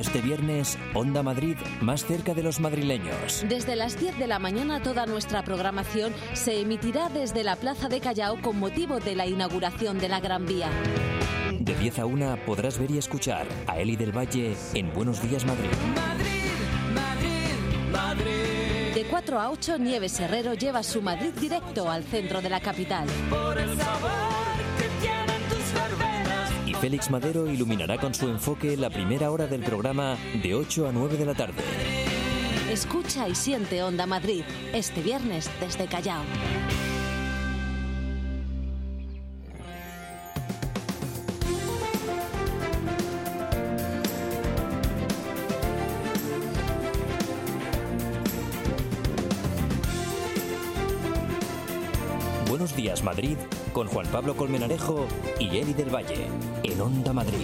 Este viernes, Onda Madrid, más cerca de los madrileños. Desde las 10 de la mañana toda nuestra programación se emitirá desde la Plaza de Callao con motivo de la inauguración de la Gran Vía. De 10 a 1 podrás ver y escuchar a Eli del Valle en Buenos Días Madrid. Madrid. De 4 a 8, Nieves Herrero lleva su Madrid directo al centro de la capital. Por el sabor que tienen tus verbenas. Y Félix Madero iluminará con su enfoque la primera hora del programa de 8 a 9 de la tarde. Escucha y siente Onda Madrid, este viernes desde Callao. Buenos Días Madrid con Juan Pablo Colmenarejo y Eli del Valle en Onda Madrid.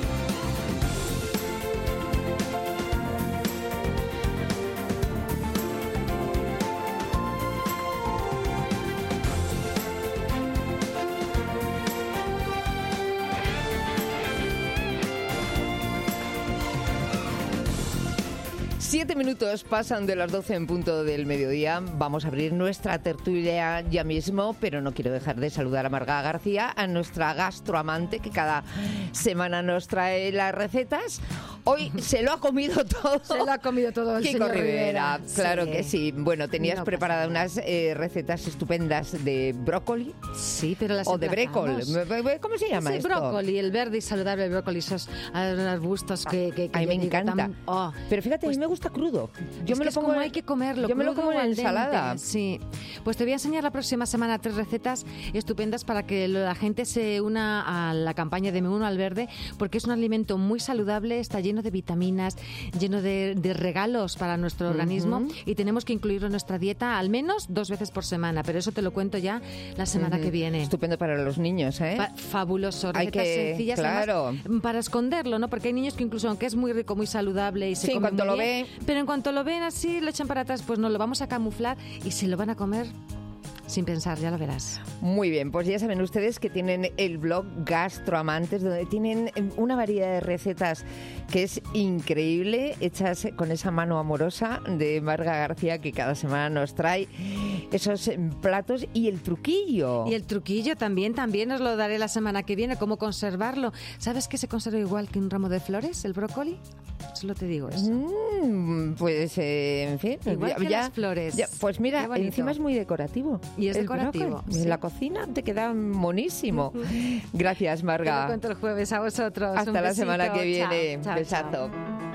Siete minutos pasan de las 12 en punto del mediodía. Vamos a abrir nuestra tertulia ya mismo, pero no quiero dejar de saludar a Marga García, a nuestra gastroamante que cada semana nos trae las recetas. Hoy se lo ha comido todo. Se lo ha comido todo el Kiko señor Rivera. Claro sí. que sí. Bueno, tenías preparadas unas recetas estupendas de brócoli. Sí, pero las o de brécol. emplazamos. ¿Cómo se llama Sí, esto? brócoli, el verde y saludable brócoli, esos arbustos que a mí me encanta. Pero fíjate, pues, a mí me gusta crudo. Yo me lo pongo, hay que comerlo. Yo me lo como en ensalada. Sí. Pues te voy a enseñar la próxima semana 3 recetas estupendas para que la gente se una a la campaña de Me Uno al Verde, porque es un alimento muy saludable, está lleno de vitaminas, lleno de regalos para nuestro organismo, y tenemos que incluirlo en nuestra dieta al menos 2 veces por semana, pero eso te lo cuento ya la semana que viene. Estupendo para los niños, ¿eh? Fabuloso, recetas sencillas, claro, además, para esconderlo, ¿no? Porque hay niños que incluso, aunque es muy rico, muy saludable y se come en cuanto muy lo bien, ve, pero en cuanto lo ven así, lo echan para atrás, pues no, lo vamos a camuflar y se lo van a comer sin pensar, ya lo verás. Muy bien, pues ya saben ustedes que tienen el blog Gastroamantes, donde tienen una variedad de recetas que es increíble, hechas con esa mano amorosa de Marga García, que cada semana nos trae esos platos y el truquillo. Y el truquillo también os lo daré la semana que viene, cómo conservarlo. ¿Sabes que se conserva igual que un ramo de flores, el brócoli? Solo te digo eso. Pues, en fin. Igual que las flores. Pues mira, encima es muy decorativo. Y es decorativo. Sí. En la cocina te queda monísimo. Gracias, Marga. Te lo cuento el jueves a vosotros. Hasta la semana que viene. Chao, Besazo. chao.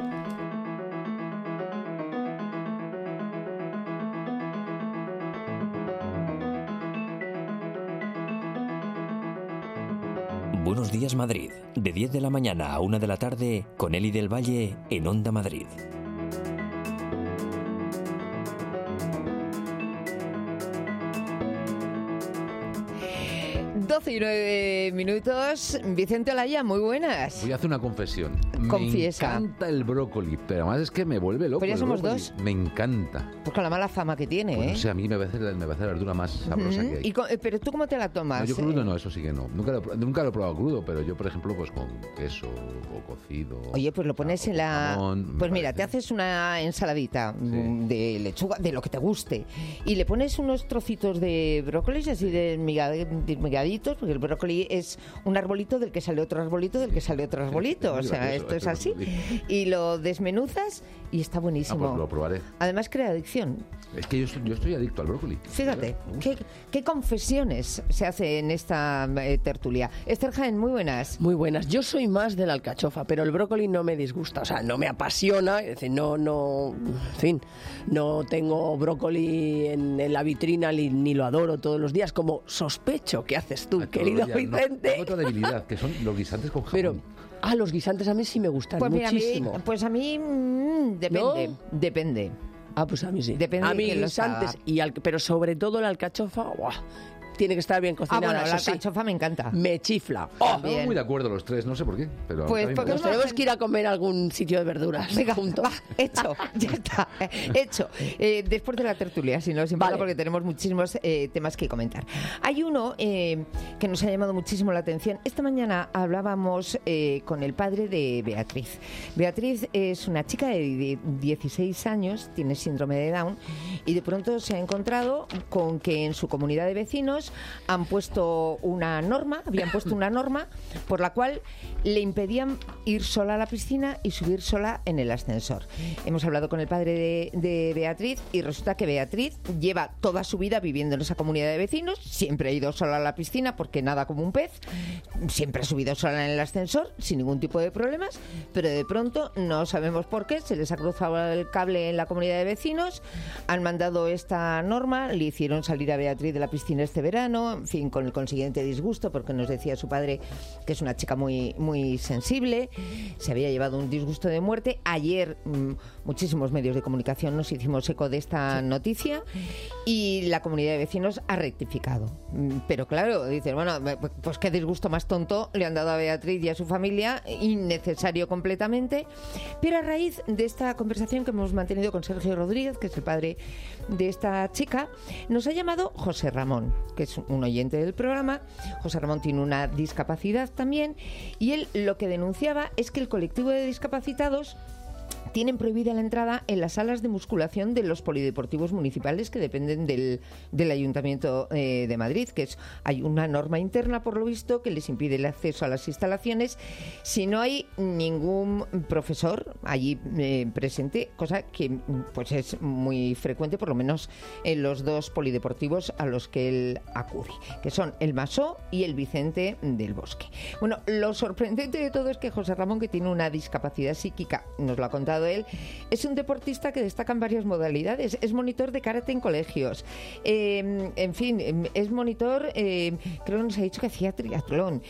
Buenos Días Madrid, de 10 de la mañana a 1 de la tarde con Eli del Valle en Onda Madrid. 12 y 9 minutos. Vicente Olaya, muy buenas. Voy a hacer una confesión. Confiesa. Me encanta el brócoli, pero además es que me vuelve loco. Pues ya el somos brócoli. dos. Me encanta. Pues con la mala fama que tiene, Pues ¿eh? no sé, a mí me va a hacer la verdura más sabrosa que hay. Pero ¿tú cómo te la tomas? No, yo crudo no, eso sí que no. Nunca lo he probado crudo, pero yo, por ejemplo, pues con queso o cocido. Oye, pues lo pones en la... jamón, pues mira, te haces una ensaladita de lechuga, de lo que te guste, y le pones unos trocitos de brócolis así de migaditos, porque el brócoli es un arbolito del que sale otro arbolito, del que sale otro arbolito. O sea, esto es así. Y lo desmenuzas y está buenísimo. Pues lo probaré. Además crea adicción. Es que yo estoy adicto al brócoli. Fíjate, ¿qué confesiones se hace en esta tertulia? Esther Jaén, muy buenas. Muy buenas. Yo soy más de la alcachofa, pero el brócoli no me disgusta. O sea, no me apasiona. Es decir, en fin, no tengo brócoli en la vitrina ni lo adoro todos los días, como sospecho que haces tú, querido Vicente. Tengo otra debilidad, que son los guisantes con jamón. Pero, los guisantes a mí sí me gustan muchísimo. A mí depende, ¿No? depende. Pues a mí sí. Depende a mí de quién lo guisantes, haga. pero sobre todo la alcachofa, ¡buah! tiene que estar bien cocinada. Bueno, la eso sí. alcachofa me encanta. Me chifla. Estamos muy de acuerdo los tres, no sé por qué. Pero Pues a mí me porque Nos gusta. tenemos que ir a comer a algún sitio de verduras. Venga, juntos. va, hecho, ya está, hecho. Después de la tertulia, si no os importa, Vale. porque tenemos muchísimos temas que comentar. Hay uno que nos ha llamado muchísimo la atención. Esta mañana hablábamos con el padre de Beatriz. Beatriz es una chica de 16 años, tiene síndrome de Down, y de pronto se ha encontrado con que en su comunidad de vecinos habían puesto una norma por la cual le impedían ir sola a la piscina y subir sola en el ascensor. Hemos hablado con el padre de Beatriz y resulta que Beatriz lleva toda su vida viviendo en esa comunidad de vecinos, siempre ha ido sola a la piscina porque nada como un pez, siempre ha subido sola en el ascensor sin ningún tipo de problemas, pero de pronto no sabemos por qué, se les ha cruzado el cable en la comunidad de vecinos, han mandado esta norma, le hicieron salir a Beatriz de la piscina este verano, en fin, con el consiguiente disgusto, porque nos decía su padre que es una chica muy, muy sensible, se había llevado un disgusto de muerte. Ayer muchísimos medios de comunicación nos hicimos eco de esta noticia y la comunidad de vecinos ha rectificado. Pero claro, dicen, bueno, pues qué disgusto más tonto le han dado a Beatriz y a su familia, innecesario completamente. Pero a raíz de esta conversación que hemos mantenido con Sergio Rodríguez, que es el padre de esta chica, nos ha llamado José Ramón, que es un oyente del programa. José Ramón tiene una discapacidad también y él lo que denunciaba es que el colectivo de discapacitados tienen prohibida la entrada en las salas de musculación de los polideportivos municipales que dependen del Ayuntamiento de Madrid, que hay una norma interna, por lo visto, que les impide el acceso a las instalaciones si no hay ningún profesor allí presente, cosa que pues es muy frecuente, por lo menos en los dos polideportivos a los que él acude, que son el Masó y el Vicente del Bosque. Bueno, lo sorprendente de todo es que José Ramón, que tiene una discapacidad psíquica, nos lo ha contado él, es un deportista que destaca en varias modalidades. Es monitor de karate en colegios. En fin, es monitor, creo que nos ha dicho que hacía triatlón.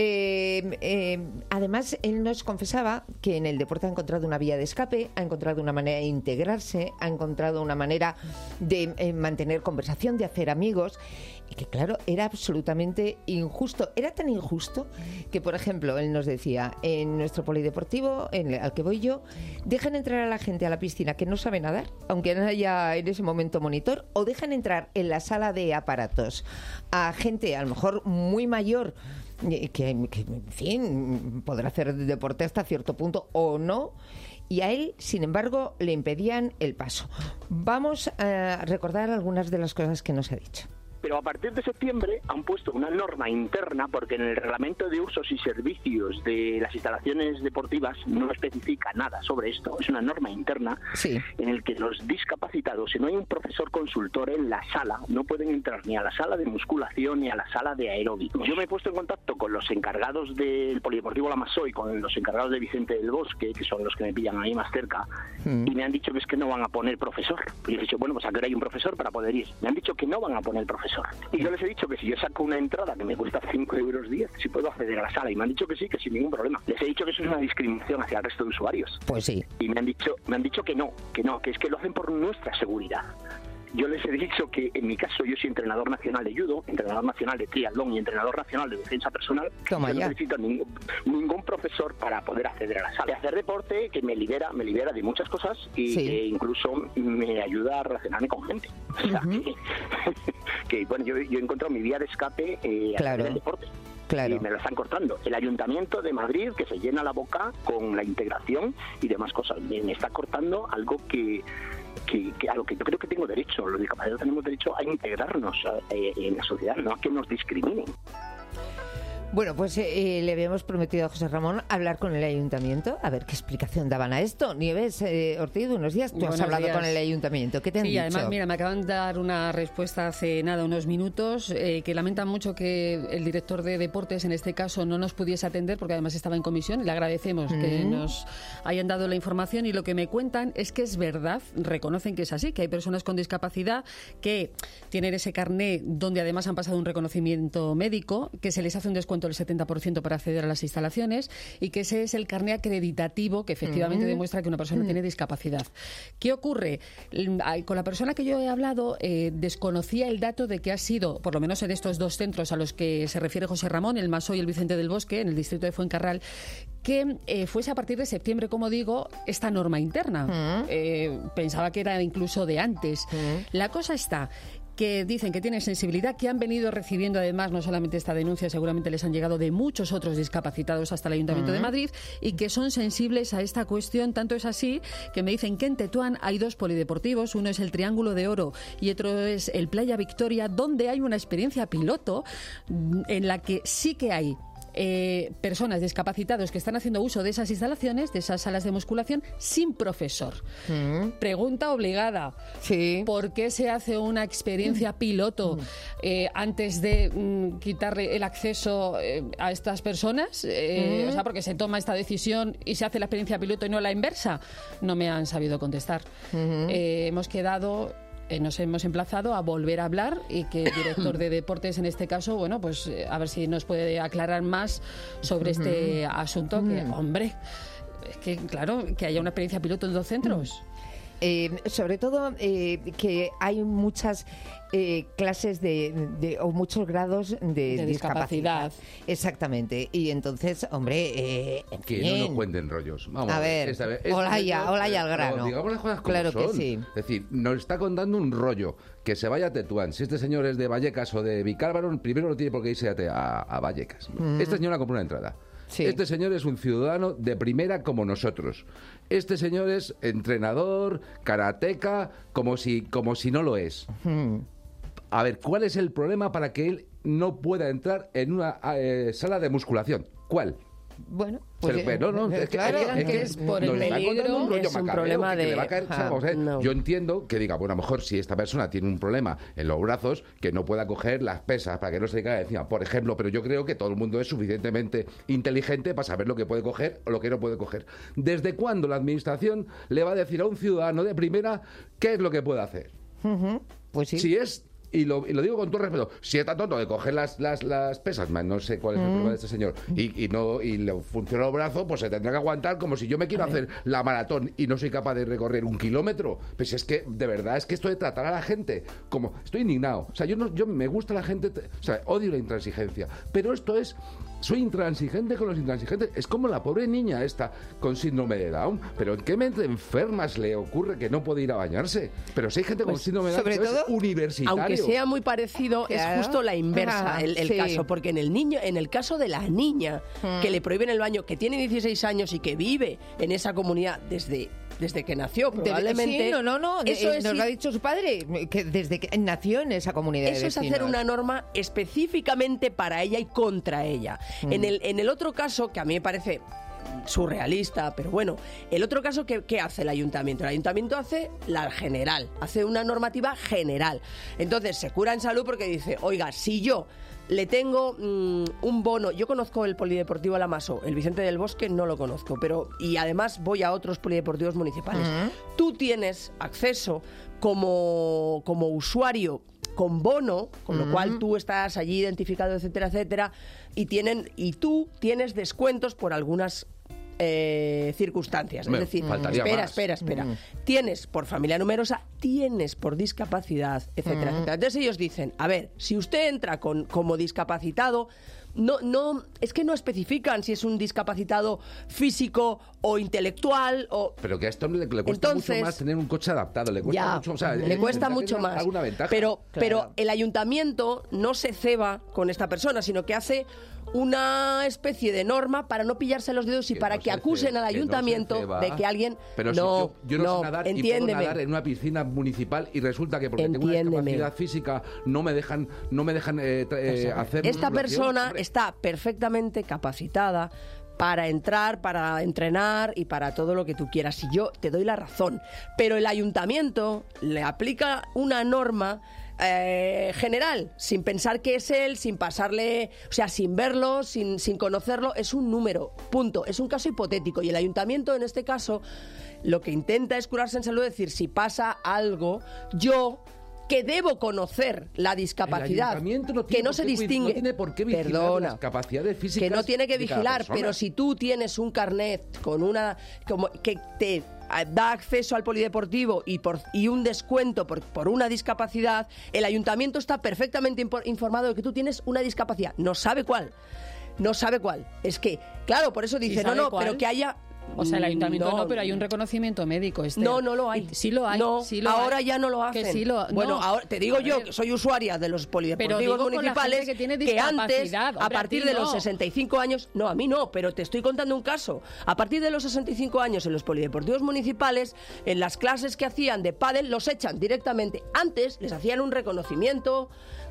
Además, él nos confesaba que en el deporte ha encontrado una vía de escape, ha encontrado una manera de integrarse, ha encontrado una manera de mantener conversación, de hacer amigos. Y que, claro, era absolutamente injusto. Era tan injusto que, por ejemplo, él nos decía, en nuestro polideportivo, al que voy yo, dejan entrar a la gente a la piscina que no sabe nadar, aunque no haya en ese momento monitor, o dejan entrar en la sala de aparatos a gente, a lo mejor muy mayor, que en fin, podrá hacer deporte hasta cierto punto o no, y a él, sin embargo, le impedían el paso. Vamos a recordar algunas de las cosas que nos ha dicho. Pero a partir de septiembre han puesto una norma interna, porque en el reglamento de usos y servicios de las instalaciones deportivas no especifica nada sobre esto. Es una norma interna en el que los discapacitados, si no hay un profesor consultor en la sala, no pueden entrar ni a la sala de musculación ni a la sala de aeróbicos. Yo me he puesto en contacto con los encargados del Polideportivo La Masó y con los encargados de Vicente del Bosque, que son los que me pillan ahí más cerca, y me han dicho que es que no van a poner profesor. Y he dicho, bueno, pues a qué hora hay un profesor para poder ir. Me han dicho que no van a poner profesor. Y yo les he dicho que si yo saco una entrada que me cuesta 5 euros 10, si puedo acceder a la sala. Y me han dicho que sí, que sin ningún problema. Les he dicho que eso es una discriminación hacia el resto de usuarios. Pues sí. Y me han dicho que no, que es que lo hacen por nuestra seguridad. Yo les he dicho que en mi caso yo soy entrenador nacional de judo, entrenador nacional de triatlón y entrenador nacional de defensa personal. Toma no ya. necesito ningún profesor para poder acceder a la sala. De hacer deporte que me libera de muchas cosas y que incluso me ayuda a relacionarme con gente. O sea, que bueno, yo he encontrado mi vía de escape a través del deporte. Claro. Y me lo están cortando. El Ayuntamiento de Madrid, que se llena la boca con la integración y demás cosas, me está cortando algo que a lo que yo creo que tengo derecho. Los discapacitados tenemos derecho a integrarnos en la sociedad, no a que nos discriminen. Bueno, pues le habíamos prometido a José Ramón hablar con el ayuntamiento, a ver qué explicación daban a esto. Nieves Ortiz, buenos días. Tú has hablado con el ayuntamiento. ¿Qué te han dicho? Sí, además, mira, me acaban de dar una respuesta hace unos minutos, que lamentan mucho que el director de deportes, en este caso, no nos pudiese atender, porque además estaba en comisión, y le agradecemos que nos hayan dado la información. Y lo que me cuentan es que es verdad, reconocen que es así, que hay personas con discapacidad que tienen ese carné donde además han pasado un reconocimiento médico, que se les hace un descuento descuento del 70% para acceder a las instalaciones y que ese es el carné acreditativo que efectivamente demuestra que una persona tiene discapacidad. ¿Qué ocurre? Con la persona que yo he hablado desconocía el dato de que ha sido, por lo menos en estos dos centros a los que se refiere José Ramón, el Masó y el Vicente del Bosque, en el distrito de Fuencarral, que fuese a partir de septiembre, como digo, esta norma interna. Pensaba que era incluso de antes. La cosa está que dicen que tienen sensibilidad, que han venido recibiendo además no solamente esta denuncia, seguramente les han llegado de muchos otros discapacitados hasta el Ayuntamiento de Madrid, y que son sensibles a esta cuestión. Tanto es así que me dicen que en Tetuán hay dos polideportivos, uno es el Triángulo de Oro y otro es el Playa Victoria, donde hay una experiencia piloto en la que sí que hay personas discapacitados que están haciendo uso de esas instalaciones, de esas salas de musculación, sin profesor. Pregunta obligada. Sí. ¿Por qué se hace una experiencia piloto antes de quitarle el acceso a estas personas? O sea, porque se toma esta decisión y se hace la experiencia piloto y no la inversa. No me han sabido contestar. Nos hemos emplazado a volver a hablar y que el director de deportes, en este caso, bueno, pues a ver si nos puede aclarar más sobre este asunto. Que, hombre, es que, claro, que haya una experiencia piloto en dos centros. Sobre todo que hay muchas clases o muchos grados de discapacidad. Exactamente. Y entonces, hombre, que no nos cuenten rollos. Vamos a ver, hola ya al grano. Digamos las cosas como claro son. Que sí. Es decir, nos está contando un rollo. Que se vaya a Tetuán. Si este señor es de Vallecas o de Vicálvaro, primero no tiene por qué irse a Vallecas. Esta señora compró una entrada. Sí. Este señor es un ciudadano de primera como nosotros. Este señor es entrenador, karateca, como si no lo es. A ver, ¿cuál es el problema para que él no pueda entrar en una sala de musculación? ¿Cuál? Bueno, pues es por el peligro, es un problema de... Yo entiendo que diga, bueno, a lo mejor si esta persona tiene un problema en los brazos, que no pueda coger las pesas para que no se le caiga encima, por ejemplo, pero yo creo que todo el mundo es suficientemente inteligente para saber lo que puede coger o lo que no puede coger. ¿Desde cuándo la administración le va a decir a un ciudadano de primera qué es lo que puede hacer? Pues sí. Si es... Y lo digo con todo respeto, si está tonto de coger las pesas, no sé cuál es el problema de este señor, y le funciona el brazo, pues se tendrá que aguantar como si yo me quiero hacer la maratón y no soy capaz de recorrer 1 kilómetro. Pues es que, de verdad, es que esto de tratar a la gente como... Estoy indignado. O sea, yo me gusta la gente... O sea, odio la intransigencia. Pero esto es... Soy intransigente con los intransigentes. Es como la pobre niña esta con síndrome de Down. ¿Pero en qué mente enfermas le ocurre que no puede ir a bañarse? Pero si hay gente con síndrome de Down, sobre todo, es universitario. Aunque sea muy parecido, es justo la inversa el caso. Porque en el caso de la niña que le prohíben el baño, que tiene 16 años y que vive en esa comunidad desde que nació, probablemente... Eso nos lo ha dicho su padre, que desde que nació en esa comunidad. Eso es hacer una norma específicamente para ella y contra ella. En el otro caso, que a mí me parece surrealista, pero bueno, el otro caso, ¿qué hace el ayuntamiento? El ayuntamiento hace la general, hace una normativa general. Entonces se cura en salud porque dice, oiga, si yo le tengo un bono, yo conozco el polideportivo La Masó, el Vicente del Bosque no lo conozco, y además voy a otros polideportivos municipales. Tú tienes acceso como usuario con bono, con lo cual tú estás allí identificado, etcétera, etcétera, y tú tienes descuentos por algunas circunstancias. Es decir, espera. Tienes por familia numerosa, tienes por discapacidad, etcétera, etcétera. Entonces ellos dicen, a ver, si usted entra como discapacitado, no es que no especifican si es un discapacitado físico o intelectual pero que a esto le cuesta mucho más tener un coche adaptado, le cuesta mucho más alguna ventaja. Pero el ayuntamiento no se ceba con esta persona, sino que hace una especie de norma para no pillarse los dedos y para que acusen al ayuntamiento de que alguien... Pero yo no sé nadar y puedo nadar en una piscina municipal y resulta que porque tengo una discapacidad física no me dejan hacer... Esta persona está perfectamente capacitada para entrar, para entrenar y para todo lo que tú quieras. Y yo te doy la razón. Pero el ayuntamiento le aplica una norma general, sin pensar que es él, sin pasarle, o sea, sin verlo, sin conocerlo, es un número, punto. Es un caso hipotético y el ayuntamiento en este caso lo que intenta es curarse en salud, decir, si pasa algo, yo que debo conocer la discapacidad, que no se distingue. No tiene por qué vigilar las capacidades físicas. Que no tiene que de cada vigilar, persona. pero si tú tienes un carnet con que te da acceso al polideportivo y un descuento por una discapacidad, el ayuntamiento está perfectamente informado de que tú tienes una discapacidad. No sabe cuál. Es que, claro, por eso dice, pero que haya... O sea, el ayuntamiento no, pero hay un reconocimiento médico. No lo hay. Sí lo hay. No, sí lo ahora hay. ya no lo hacen. Que sí lo, bueno, ahora te digo yo, que soy usuaria de los polideportivos municipales, que antes, hombre, a partir de los 65 años, no, a mí no, pero te estoy contando un caso. A partir de los 65 años en los polideportivos municipales, en las clases que hacían de pádel, los echan directamente. Antes les hacían un reconocimiento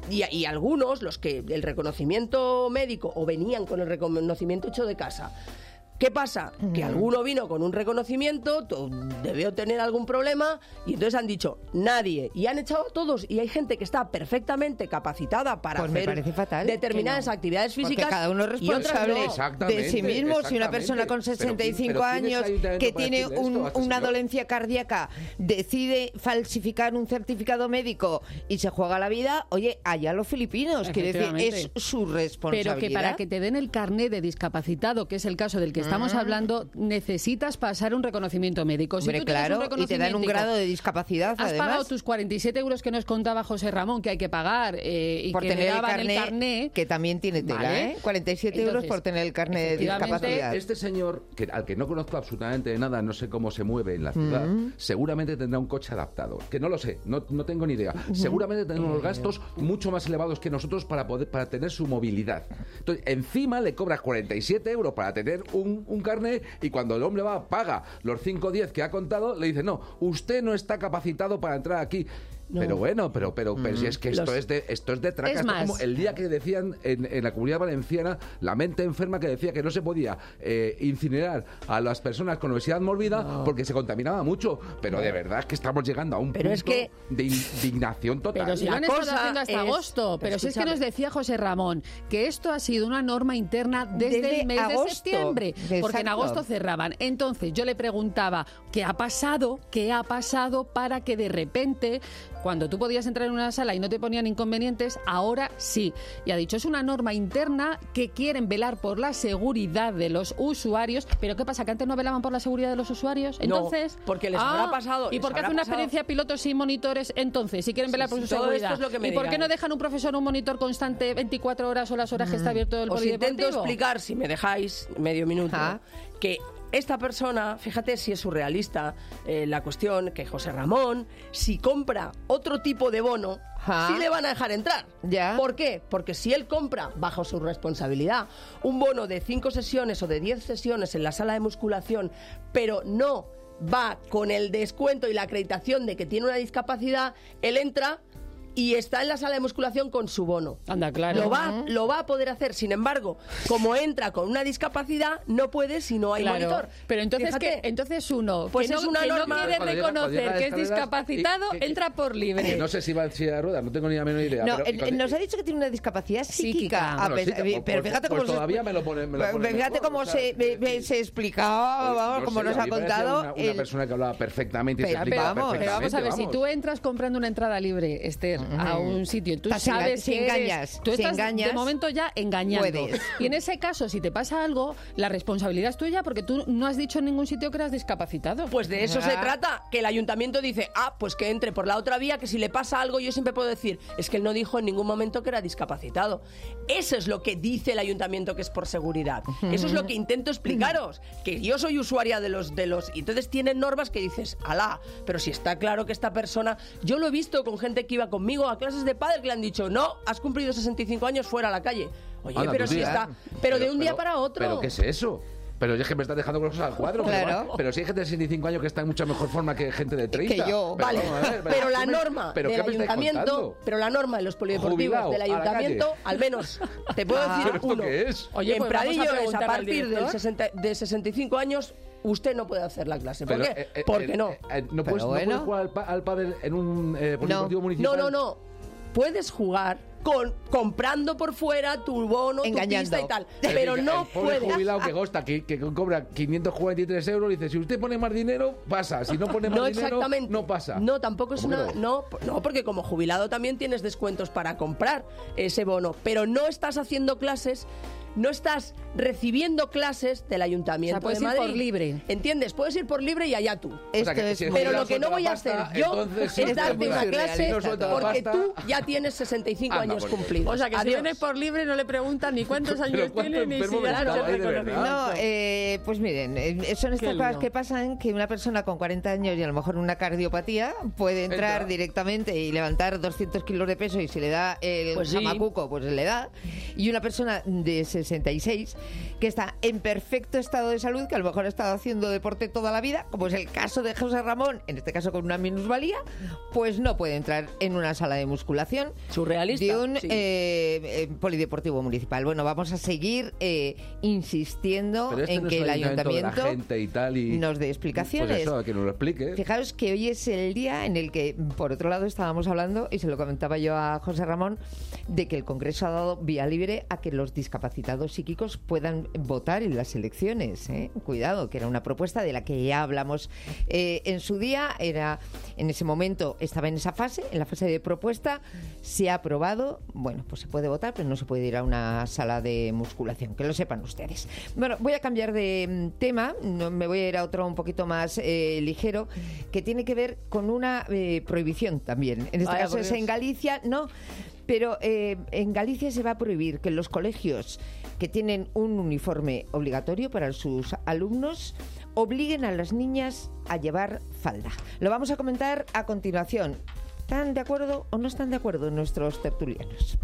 y algunos, los que el reconocimiento médico o venían con el reconocimiento hecho de casa. ¿Qué pasa? Que alguno vino con un reconocimiento, debió tener algún problema, y entonces han dicho, nadie. Y han echado a todos. Y hay gente que está perfectamente capacitada para hacer determinadas actividades físicas. Porque cada uno es responsable de sí mismo. Si una persona con 65 años que tiene una dolencia cardíaca decide falsificar un certificado médico y se juega la vida, oye, allá los filipinos. Quiere decir, es su responsabilidad. Pero que para que te den el carné de discapacitado, que es el caso del que estamos hablando, necesitas pasar un reconocimiento médico. Si Hombre, claro, y te dan un grado de discapacidad, has pagado tus 47 euros que nos contaba José Ramón que hay que pagar y por que tener le daban el carné, que también tiene tela, ¿vale? 47 euros por tener el carné de discapacidad. Este señor, al que no conozco absolutamente de nada, no sé cómo se mueve en la ciudad, seguramente tendrá un coche adaptado, que no lo sé, no tengo ni idea. Seguramente tendrá unos gastos mucho más elevados que nosotros para tener su movilidad. Entonces, encima le cobras 47 euros para tener un carnet, y cuando el hombre paga los 5 o 10 que ha contado, le dice, no, usted no está capacitado para entrar aquí. No. Pero bueno, pero si es que esto es de traca. Es esto más, como el día que decían en la Comunidad Valenciana, la mente enferma, que decía que no se podía incinerar a las personas con obesidad mórbida porque se contaminaba mucho. Pero de verdad es que estamos llegando a un punto de indignación total. Pero si lo han estado haciendo hasta agosto. Pero si es que nos decía José Ramón que esto ha sido una norma interna desde el mes de septiembre. Porque en agosto cerraban. Entonces yo le preguntaba, ¿qué ha pasado para que de repente, cuando tú podías entrar en una sala y no te ponían inconvenientes, ahora sí? Y ha dicho, es una norma interna que quieren velar por la seguridad de los usuarios. ¿Pero qué pasa? ¿Que antes no velaban por la seguridad de los usuarios? Entonces, no, porque les habrá pasado. ¿Y por qué hace una experiencia piloto sin monitores entonces? Si quieren velar por su seguridad. Esto es lo que me ¿Y por qué no dejan un profesor un monitor constante 24 horas o las horas que está abierto el polideportivo? Os intento explicar, si me dejáis medio minuto, que esta persona, fíjate si es surrealista la cuestión, que José Ramón, si compra otro tipo de bono, sí le van a dejar entrar. ¿Por qué? Porque si él compra, bajo su responsabilidad, un bono de 5 sesiones o de 10 sesiones en la sala de musculación, pero no va con el descuento y la acreditación de que tiene una discapacidad, él entra y está en la sala de musculación con su bono. Anda, claro. Lo va a poder hacer. Sin embargo, como entra con una discapacidad, no puede si no hay monitor. Pero entonces, entonces uno pues que es una norma, no quiere reconocer que es discapacitado, entra por libre. No sé si va en silla de ruedas, no tengo ni la menor idea. No, nos ha dicho que tiene una discapacidad psíquica. Pero fíjate cómo todavía me lo pone. Fíjate cómo se explicaba, como nos ha contado. Una persona que hablaba perfectamente y se explicaba perfectamente. Pero vamos a ver, si tú entras comprando una entrada libre, Esther, a un sitio, tú sabes que tú estás de momento ya engañando. Puedes. Y en ese caso, si te pasa algo, la responsabilidad es tuya porque tú no has dicho en ningún sitio que eras discapacitado. Pues de eso se trata, que el ayuntamiento dice, pues que entre por la otra vía, que si le pasa algo yo siempre puedo decir, es que él no dijo en ningún momento que era discapacitado. Eso es lo que dice el ayuntamiento, que es por seguridad. Eso es lo que intento explicaros, que yo soy usuaria de los y entonces tienen normas que dices, alá, pero si está claro que esta persona, yo lo he visto con gente que iba conmigo a clases de pádel que le han dicho, no, has cumplido 65 años, fuera a la calle. Oye, pero si está, pero de un día para otro. ¿Pero qué es eso? Pero es que me estás dejando cosas al cuadro. Claro. Pero si hay gente de 65 años que está en mucha mejor forma que gente de 30. Que yo. Vale, pero la norma del ayuntamiento, pero la norma de los polideportivos del ayuntamiento, al menos, te puedo decir uno. ¿Qué es? Oye, en pues Pradillo es a partir de 65 años, usted no puede hacer la clase. ¿Por qué? Porque no. ¿No puedes jugar al pádel en un polideportivo municipal? No. Puedes jugar, comprando por fuera tu bono, engañando, tu pista y tal. Pero no puede. El jubilado que cobra 543 euros dice, si usted pone más dinero, pasa. Si no pone más dinero, no pasa. No, tampoco es una... No, porque como jubilado también tienes descuentos para comprar ese bono. Pero no estás haciendo clases... No estás recibiendo clases del Ayuntamiento puedes de Madrid. Ir por libre. ¿Entiendes? Puedes ir por libre y allá tú. Pero lo que no voy a hacer yo es darte una clase porque tú ya tienes 65 años cumplidos. O sea, que si vienes por libre no le preguntan ni cuántos años tiene ni si ya no No, pues miren, son estas cosas que pasan, que una persona con 40 años y a lo mejor una cardiopatía puede entrar directamente y levantar 200 kilos de peso, y si le da el jamacuco, pues le da. Y una persona de 66 que está en perfecto estado de salud, que a lo mejor ha estado haciendo deporte toda la vida, como es el caso de José Ramón, en este caso con una minusvalía, pues no puede entrar en una sala de musculación surrealista de un polideportivo municipal. Bueno, vamos a seguir insistiendo en que el ayuntamiento nos dé explicaciones. Pues eso, que nos lo explique. Fijaos que hoy es el día en el que, por otro lado, estábamos hablando, y se lo comentaba yo a José Ramón, de que el Congreso ha dado vía libre a que los discapacitados psíquicos puedan votar en las elecciones. Cuidado, que era una propuesta de la que ya hablamos en su día. En ese momento estaba en esa fase, en la fase de propuesta. Se ha aprobado. Bueno, pues se puede votar, pero no se puede ir a una sala de musculación, que lo sepan ustedes. Bueno, voy a cambiar de tema. Me voy a ir a otro un poquito más ligero, que tiene que ver con una prohibición también. En este caso es en Galicia, no. Pero en Galicia se va a prohibir que los colegios que tienen un uniforme obligatorio para sus alumnos obliguen a las niñas a llevar falda. Lo vamos a comentar a continuación. ¿Están de acuerdo o no están de acuerdo nuestros tertulianos?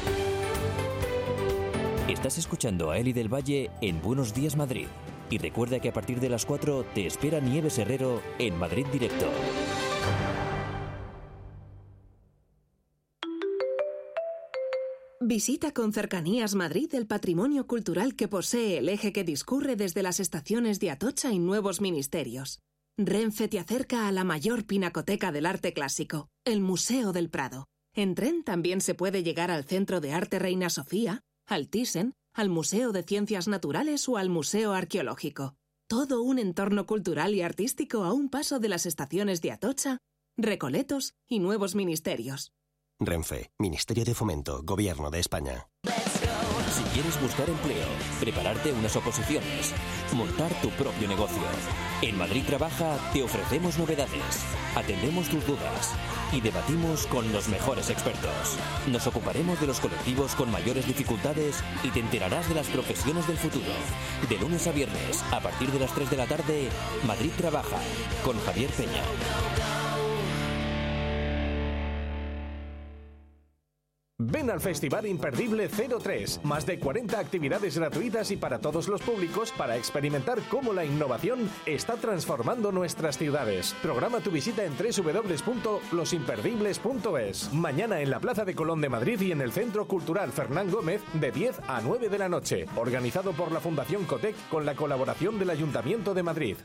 Estás escuchando a Eli del Valle en Buenos Días Madrid. Y recuerda que a partir de las 4 te espera Nieves Herrero en Madrid Directo. Visita con cercanías Madrid el patrimonio cultural que posee el eje que discurre desde las estaciones de Atocha y Nuevos Ministerios. Renfe te acerca a la mayor pinacoteca del arte clásico, el Museo del Prado. En tren también se puede llegar al Centro de Arte Reina Sofía, al Thyssen, al Museo de Ciencias Naturales o al Museo Arqueológico. Todo un entorno cultural y artístico a un paso de las estaciones de Atocha, Recoletos y Nuevos Ministerios. Renfe, Ministerio de Fomento, Gobierno de España. Si quieres buscar empleo, prepararte unas oposiciones, montar tu propio negocio, en Madrid Trabaja te ofrecemos novedades, atendemos tus dudas y debatimos con los mejores expertos. Nos ocuparemos de los colectivos con mayores dificultades y te enterarás de las profesiones del futuro. De lunes a viernes, a partir de las 3 de la tarde, Madrid Trabaja, con Javier Peña. Ven al Festival Imperdible 03. Más de 40 actividades gratuitas y para todos los públicos para experimentar cómo la innovación está transformando nuestras ciudades. Programa tu visita en www.losimperdibles.es. Mañana en la Plaza de Colón de Madrid y en el Centro Cultural Fernán Gómez de 10 a 9 de la noche. Organizado por la Fundación Cotec con la colaboración del Ayuntamiento de Madrid.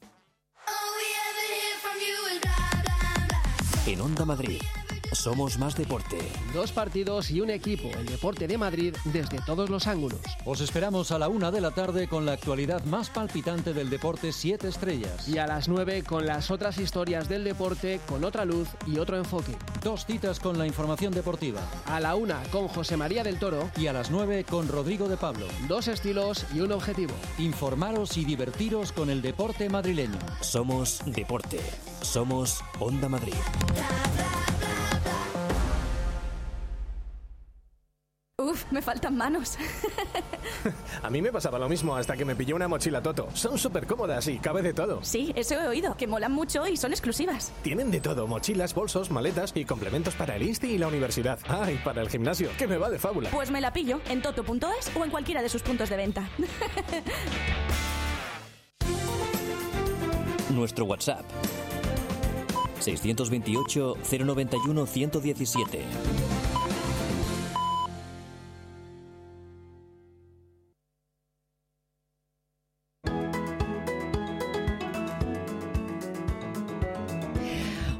En Onda Madrid. Somos más deporte. 2 partidos y un equipo, el deporte de Madrid desde todos los ángulos. Os esperamos a la 1 de la tarde con la actualidad más palpitante del deporte 7 estrellas. Y a las 9 con las otras historias del deporte con otra luz y otro enfoque. 2 citas con la información deportiva. A la 1 con José María del Toro. Y a las 9 con Rodrigo de Pablo. 2 estilos y un objetivo. Informaros y divertiros con el deporte madrileño. Somos deporte. Somos Onda Madrid. Uf, me faltan manos. A mí me pasaba lo mismo hasta que me pillé una mochila Toto. Son súper cómodas y cabe de todo. Sí, eso he oído, que molan mucho y son exclusivas. Tienen de todo, mochilas, bolsos, maletas y complementos para el Insti y la universidad. Ah, y para el gimnasio, que me va de fábula. Pues me la pillo en toto.es o en cualquiera de sus puntos de venta. Nuestro WhatsApp 628 091 117.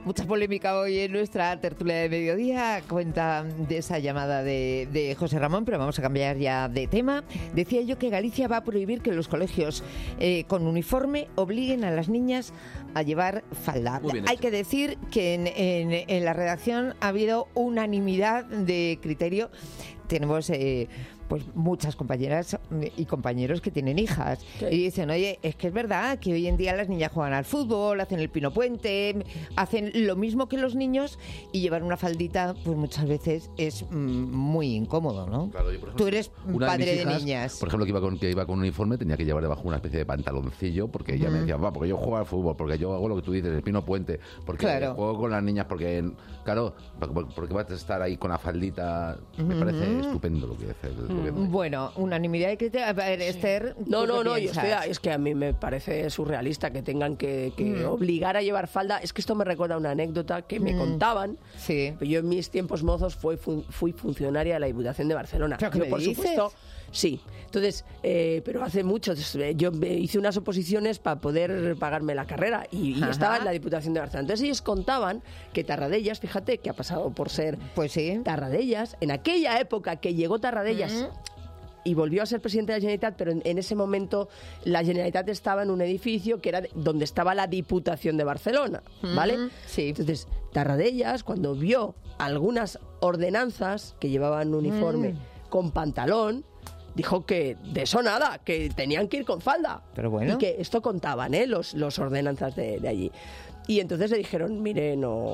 Mucha polémica hoy en nuestra tertulia de mediodía. Cuenta de esa llamada de José Ramón, pero vamos a cambiar ya de tema. Decía yo que Galicia va a prohibir que los colegios con uniforme obliguen a las niñas a llevar falda. Hay que decir que en la redacción ha habido unanimidad de criterio. Tenemos pues muchas compañeras y compañeros que tienen hijas y dicen, oye, es que es verdad que hoy en día las niñas juegan al fútbol, hacen el pino puente, hacen lo mismo que los niños, y llevar una faldita pues muchas veces es muy incómodo, ¿no? Claro, yo, por ejemplo, tú eres padre de niñas. Por ejemplo, que iba con un uniforme, tenía que llevar debajo una especie de pantaloncillo, porque ella me decía, porque yo juego al fútbol, porque yo hago lo que tú dices, el pino puente, porque juego con las niñas, porque porque vas a estar ahí con la faldita. Me parece estupendo lo que hace el gobierno. Bueno, unanimidad de criterio. A ver, Esther, No, es que a mí me parece surrealista que tengan que obligar a llevar falda. Es que esto me recuerda a una anécdota que me contaban. Sí. Yo en mis tiempos mozos fui funcionaria de la Diputación de Barcelona. ¿Pero qué me dices? Supuesto, sí. Entonces, pero hace mucho, yo hice unas oposiciones para poder pagarme la carrera y estaba en la Diputación de Barcelona. Entonces ellos contaban que Tarradellas, fíjate que ha pasado por ser Tarradellas, en aquella época que llegó Tarradellas y volvió a ser presidente de la Generalitat, pero en ese momento la Generalitat estaba en un edificio que era donde estaba la Diputación de Barcelona, ¿vale? Sí. Entonces, Tarradellas, cuando vio algunas ordenanzas que llevaban uniforme con pantalón, dijo que de eso nada, que tenían que ir con falda. Pero bueno. Y que esto contaban, los ordenanzas de allí. Y entonces le dijeron, mire,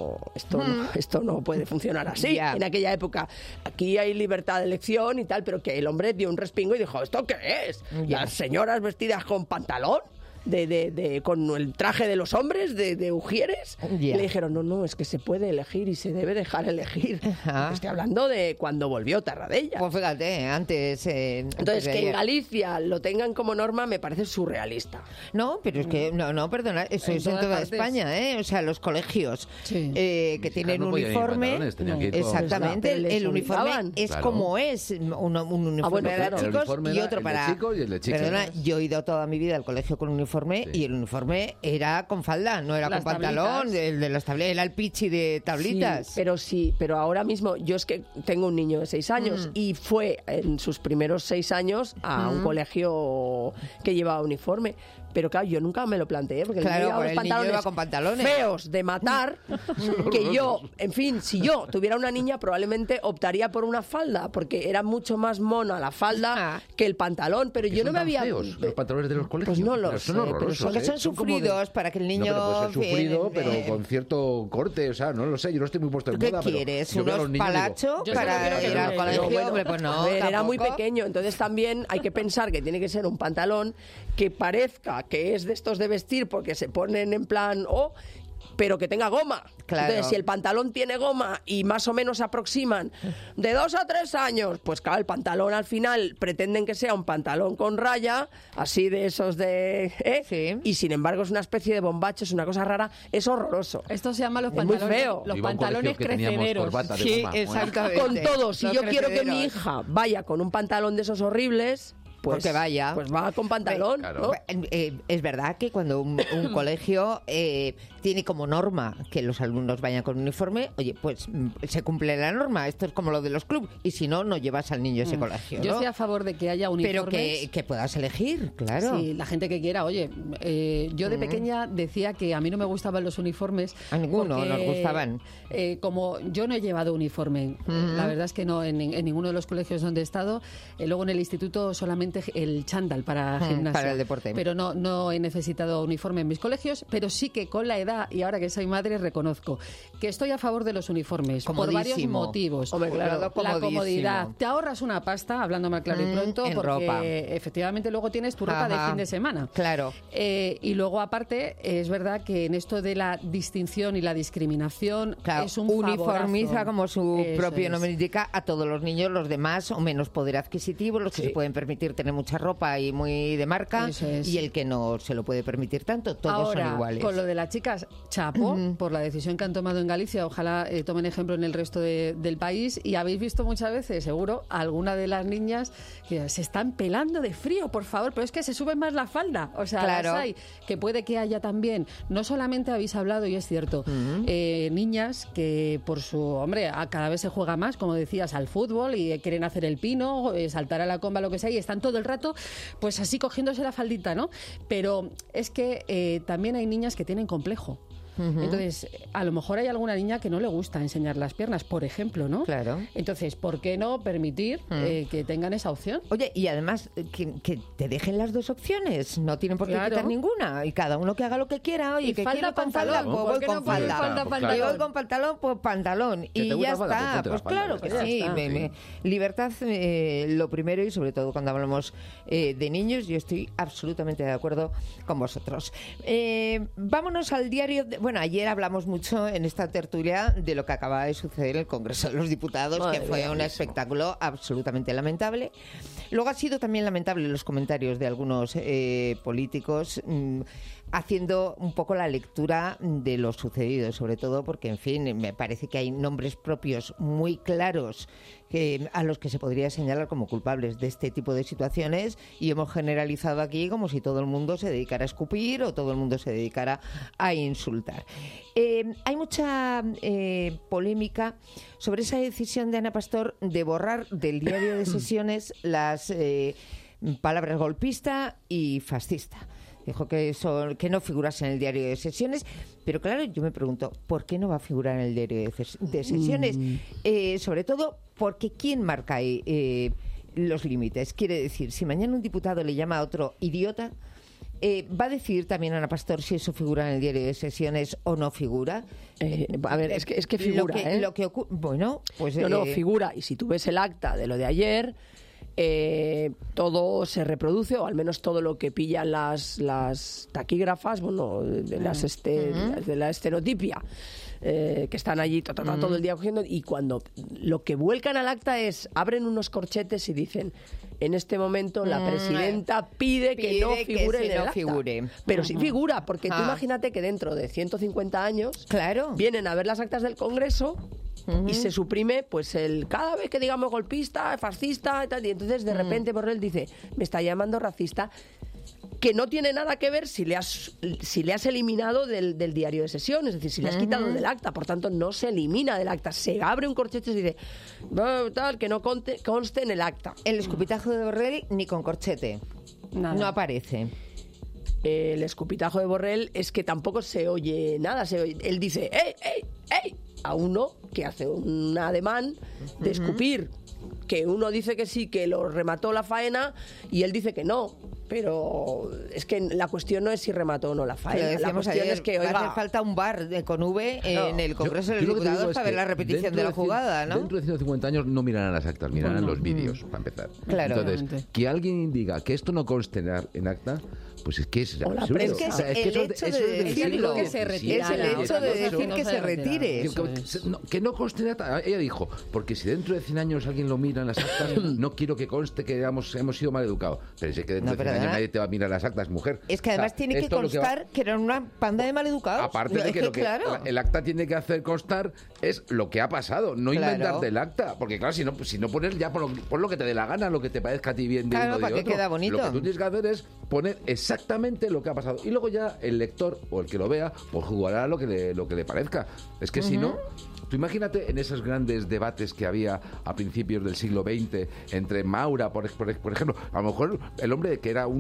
esto no puede funcionar así. En aquella época, aquí hay libertad de elección y tal, pero que el hombre dio un respingo y dijo, ¿esto qué es? Las señoras vestidas con pantalón, con el traje de los hombres, de ujieres. Y le dijeron, no, es que se puede elegir y se debe dejar elegir. Estoy hablando de cuando volvió Tarradellas. Pues fíjate, antes... Entonces, que en Galicia lo tengan como norma me parece surrealista. No, pero es que, no, perdona, eso es en toda España, ¿eh? O sea, los colegios que tienen uniforme... Exactamente, el uniforme es como es. Un uniforme para los chicos y otro para... Perdona, yo he ido toda mi vida al colegio con uniforme y el uniforme era con falda, no era con pantalón, el de las tabletas, era el pichi de tablitas. Pero ahora mismo, yo es que tengo un niño de 6 años y fue en sus primeros 6 años a un colegio que llevaba uniforme. Pero claro, yo nunca me lo planteé, porque el niño iba con pantalones feos de matar, que yo, en fin, si yo tuviera una niña probablemente optaría por una falda, porque era mucho más mona la falda que el pantalón, pero yo no me había... Feos, los pantalones de los colegios. Pues no lo sé, pero son sufridos para que el niño... No, pero sufrido, pero con cierto corte, o sea, no lo sé, yo no estoy muy puesto en moda. ¿Qué quieres? ¿Unos palachos para ir al colegio? Hombre, pues no, era muy pequeño, entonces también hay que pensar que tiene que ser un pantalón que parezca que es de estos de vestir porque se ponen en plan pero que tenga goma. Claro. Entonces, si el pantalón tiene goma y más o menos se aproximan de 2 a 3 años, pues claro, el pantalón al final pretenden que sea un pantalón con raya, así de esos de... Y sin embargo es una especie de bombacho, es una cosa rara, es horroroso. Esto se llama los pantalones, muy feo. Los pantalones crecederos. Sí, exactamente. Con todo, si yo quiero que mi hija vaya con un pantalón de esos horribles... Pues va con pantalón, claro. ¿no? Es verdad que cuando un colegio tiene como norma que los alumnos vayan con uniforme, oye, pues se cumple la norma. Esto es como lo de los clubes. Y si no, no llevas al niño a ese colegio, ¿no? Yo estoy a favor de que haya uniformes. Pero que puedas elegir, claro. Sí, la gente que quiera. Oye, yo de pequeña decía que a mí no me gustaban los uniformes. A ninguno nos gustaban. Como yo no he llevado uniforme, la verdad es que no, en ninguno de los colegios donde he estado. Luego en el instituto solamente el chándal para gimnasia. Para el deporte. Pero no he necesitado uniforme en mis colegios, pero sí que con la edad, y ahora que soy madre, reconozco que estoy a favor de los uniformes. Por varios motivos. Hombre, claro, la comodidad. Te ahorras una pasta, hablando mal claro y pronto, porque ropa. Efectivamente luego tienes tu ropa de fin de semana. Claro. Y luego, aparte, es verdad que en esto de la distinción y la discriminación es un uniformiza, favorazo. como su propio nombre indica, a todos los niños, los de más o menos poder adquisitivo, los que se pueden permitir tener tener mucha ropa y muy de marca, y el que no se lo puede permitir tanto. Todos Ahora, son iguales. Con lo de las chicas, chapo, por la decisión que han tomado en Galicia. Ojalá tomen ejemplo en el resto del país. Y habéis visto muchas veces, seguro, alguna de las niñas que se están pelando de frío, por favor, pero es que se sube más la falda. O sea, claro. las hay, que puede que haya también. No solamente habéis hablado, y es cierto, niñas que por su... Hombre, cada vez se juega más, como decías, al fútbol y quieren hacer el pino, saltar a la comba, lo que sea, y están todo el rato pues así cogiéndose la faldita, ¿no? Pero es que también hay niñas que tienen complejo. Entonces, a lo mejor hay alguna niña que no le gusta enseñar las piernas, por ejemplo, ¿no? Claro. Entonces, ¿por qué no permitir que tengan esa opción? Oye, y además, que te dejen las dos opciones. No tienen por qué quitar ninguna. Y cada uno que haga lo que quiera. Oye, y que falda, quiero con falda, pues voy con falda. Y voy con pantalón, pues pantalón. Y ya está. Pues claro que sí. Libertad, lo primero, y sobre todo cuando hablamos de niños, yo estoy absolutamente de acuerdo con vosotros. Vámonos al diario... Bueno, ayer hablamos mucho en esta tertulia de lo que acaba de suceder en el Congreso de los Diputados, que fue un espectáculo absolutamente lamentable. Luego ha sido también lamentable los comentarios de algunos políticos haciendo un poco la lectura de lo sucedido, sobre todo porque, en fin, me parece que hay nombres propios muy claros a los que se podría señalar como culpables de este tipo de situaciones, y hemos generalizado aquí como si todo el mundo se dedicara a escupir o todo el mundo se dedicara a insultar. Hay mucha polémica sobre esa decisión de Ana Pastor de borrar del diario de sesiones las palabras golpista y fascista. Dijo que no figurase en el diario de sesiones, pero claro, yo me pregunto, ¿por qué no va a figurar en el diario de sesiones? Sobre todo porque ¿quién marca los límites? Quiere decir, si mañana un diputado le llama a otro idiota, ¿va a decidir también Ana Pastor si eso figura en el diario de sesiones o no figura? A ver, es que figura, bueno, pues... No, figura. Y si tú ves el acta de lo de ayer... todo se reproduce, o al menos todo lo que pillan las taquígrafas, bueno, de la estenotipia, que están allí todo el día cogiendo, y cuando lo que vuelcan al acta es, abren unos corchetes y dicen, en este momento la presidenta pide que no figure en el acta. Pero sí figura, porque tú imagínate que dentro de 150 años vienen a ver las actas del Congreso y se suprime pues cada vez que digamos golpista, fascista y tal, y entonces de repente Borrell dice, me está llamando racista, que no tiene nada que ver si le has eliminado del diario de sesión, es decir, si le has quitado del acta, por tanto no se elimina del acta, se abre un corchete y se dice tal, que no conste en el acta. El escupitajo de Borrell ni con corchete, no aparece. El escupitajo de Borrell es que tampoco se oye nada, él dice ¡ey! A uno que hace un ademán de escupir, que uno dice que sí, que lo remató la faena, y él dice que no. Pero es que la cuestión no es si remató o no la faena. La cuestión es que, oiga, hace falta un bar con V en el Congreso de los Diputados para ver la repetición de la jugada, ¿no? Dentro de 150 años no mirarán las actas, mirarán los vídeos, para empezar. Claro. Entonces, que alguien diga que esto no conste en acta, pues es que es absurdo. Es que el hecho de decirlo, que se retira, es el hecho de decir que se retire. Que no conste en acta. Ella dijo, porque si dentro de 100 años alguien lo mira en las actas, no quiero que conste que hemos sido mal educados. Pero es que dentro de 100 años nadie te va a mirar las actas, mujer. Es que además tiene que constar que eran una panda de maleducados. Aparte de que el acta tiene que hacer constar es lo que ha pasado, no inventarte el acta. Porque claro, si no pones ya pon lo que te dé la gana, lo que te parezca a ti bien de uno y de otro. Queda bonito. Lo que tú tienes que hacer es poner exactamente lo que ha pasado. Y luego ya el lector o el que lo vea, pues jugará lo que le parezca. Es que si no... Tú imagínate en esos grandes debates que había a principios del siglo XX entre Maura, por ejemplo, a lo mejor el hombre que era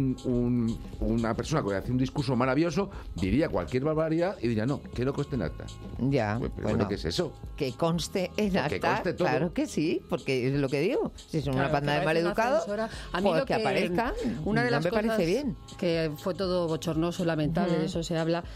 una persona que hacía un discurso maravilloso diría cualquier barbaridad y diría, no, que no conste en acta. Ya, bueno, ¿qué es eso? Que conste en acta, que conste todo. Claro que sí, porque es lo que digo. Si son una banda de maleducados, pues que aparezca. Una de las me cosas parece bien. Que fue todo bochornoso, lamentable, de eso se habla.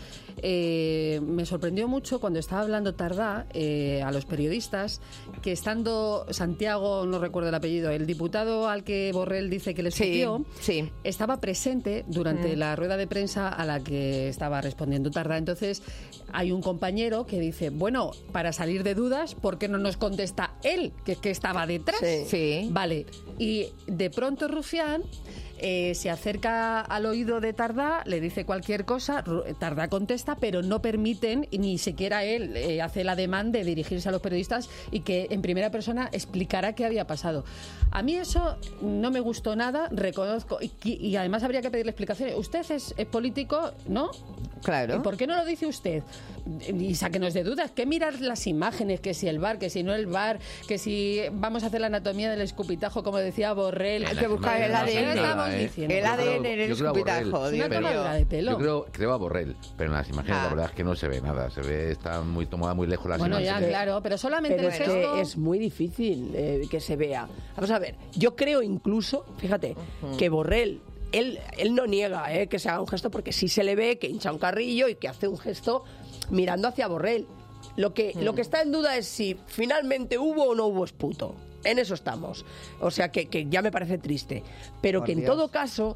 Me sorprendió mucho cuando estaba hablando Tardá a los periodistas, que estando Santiago, no recuerdo el apellido, el diputado al que Borrell dice que le escupió, estaba presente durante la rueda de prensa a la que estaba respondiendo Tardá. Entonces hay un compañero que dice, bueno, para salir de dudas, ¿por qué no nos contesta él, que estaba detrás. Sí. Vale, y de pronto Rufián se acerca al oído de Tardá, le dice cualquier cosa, Tardá contesta, pero no permiten, ni siquiera él hace el ademán de dirigirse a los periodistas y que en primera persona explicara qué había pasado. A mí eso no me gustó nada, reconozco, y además habría que pedirle explicaciones. Usted es político, ¿no? Claro. ¿Por qué no lo dice usted? Y sáquenos de dudas, ¿qué mirar las imágenes? Que si el VAR, que si no el VAR, que si vamos a hacer la anatomía del escupitajo, como decía Borrell. Hay que buscar el ADN. El ADN en el escupitajo. Yo creo a Borrell, pero en las imágenes la verdad es que no se ve nada. Se ve, está muy tomada muy lejos las imágenes. Bueno, ya, claro, pero solamente pero el gesto... es muy difícil que se vea. Vamos a ver, yo creo incluso, fíjate, que Borrell... Él no niega que se haga un gesto porque sí se le ve que hincha un carrillo y que hace un gesto mirando hacia Borrell. Lo que está en duda es si finalmente hubo o no hubo esputo. En eso estamos. O sea que ya me parece triste. Pero que en todo caso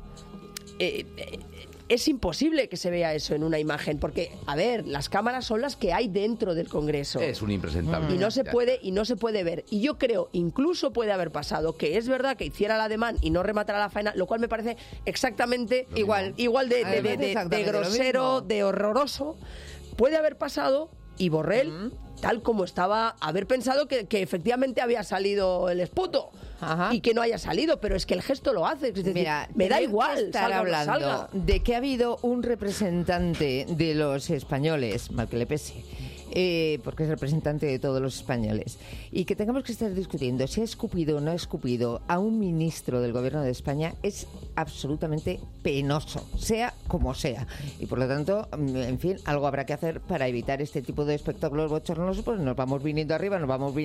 es imposible que se vea eso en una imagen porque, a ver, las cámaras son las que hay dentro del Congreso. Es un impresentable. Y no se puede ver. Y yo creo, incluso puede haber pasado que es verdad que hiciera el ademán y no rematara la faena, lo cual me parece exactamente igual de grosero, de horroroso. Puede haber pasado y Borrell, tal como estaba, haber pensado que efectivamente había salido el esputo. Y que no haya salido, pero es que el gesto lo hace. Es decir, mira, me da igual. Estar hablando de que ha habido un representante de los españoles, mal que le pese, porque es representante de todos los españoles, y que tengamos que estar discutiendo si ha escupido o no ha escupido a un ministro del gobierno de España es absolutamente penoso, sea como sea. Y por lo tanto, en fin, algo habrá que hacer para evitar este tipo de espectáculos bochornosos, pues nos vamos viniendo arriba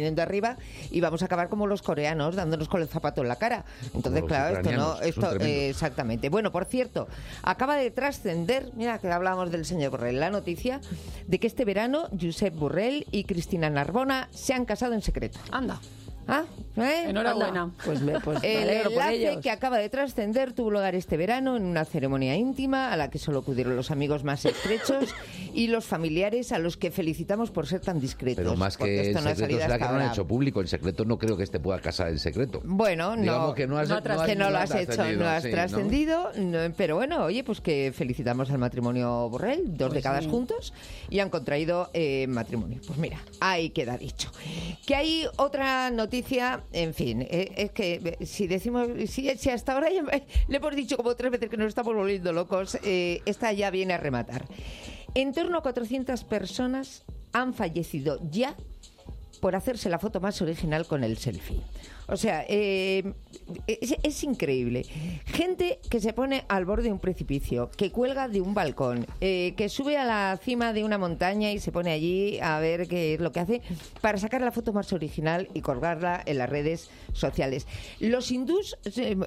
y vamos a acabar como los coreanos, dándonos con el zapato en la cara. Entonces, claro, esto exactamente. Bueno, por cierto, acaba de trascender, mira que hablábamos del señor Borrell, la noticia de que este verano Josep Borrell y Cristina Narbona se han casado en secreto. Anda. Enhorabuena. Pues me el alegro por enlace ellos. que acaba de trascender tuvo lugar este verano en una ceremonia íntima a la que solo acudieron los amigos más estrechos y los familiares a los que felicitamos por ser tan discretos. Pero más que en secreto será que no lo han hecho público. En secreto no creo que este pueda casar en secreto. Bueno, digamos que no has trascendido, pero bueno, oye, pues que felicitamos al matrimonio Borrell, dos décadas juntos, y han contraído matrimonio. Pues mira, ahí queda dicho. Que hay otra noticia, en fin, es que si hasta ahora ya le hemos dicho como 3 veces que nos estamos volviendo locos, esta ya viene a rematar. En torno a 400 personas han fallecido ya por hacerse la foto más original con el selfie. O sea, es increíble. Gente que se pone al borde de un precipicio, que cuelga de un balcón, que sube a la cima de una montaña y se pone allí a ver qué es lo que hace para sacar la foto más original y colgarla en las redes sociales. Los indios,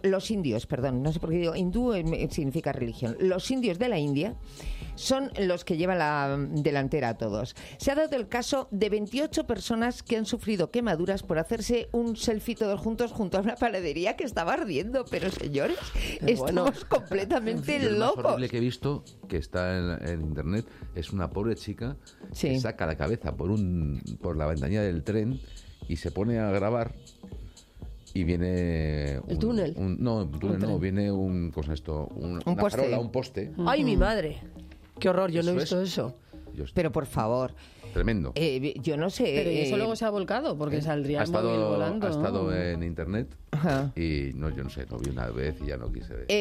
no sé por qué digo hindú, significa religión. Los indios de la India son los que llevan la delantera a todos. Se ha dado el caso de 28 personas que han sufrido quemaduras por hacerse un selfie todos juntos junto a una panadería que estaba ardiendo. Pero señores, estamos completamente locos. Lo más horrible que he visto, que está en internet, es una pobre chica que saca la cabeza por la ventanilla del tren y se pone a grabar. Y viene ¿el túnel? Viene un poste. Farola, un poste. ¡Ay, mi madre! ¡Qué horror! Yo no he visto eso. Pero por favor. Tremendo. Yo no sé. Pero eso luego se ha volcado porque saldría el móvil volando. Ha estado en internet. Ajá. Y yo no sé, lo vi una vez y ya no quise ver.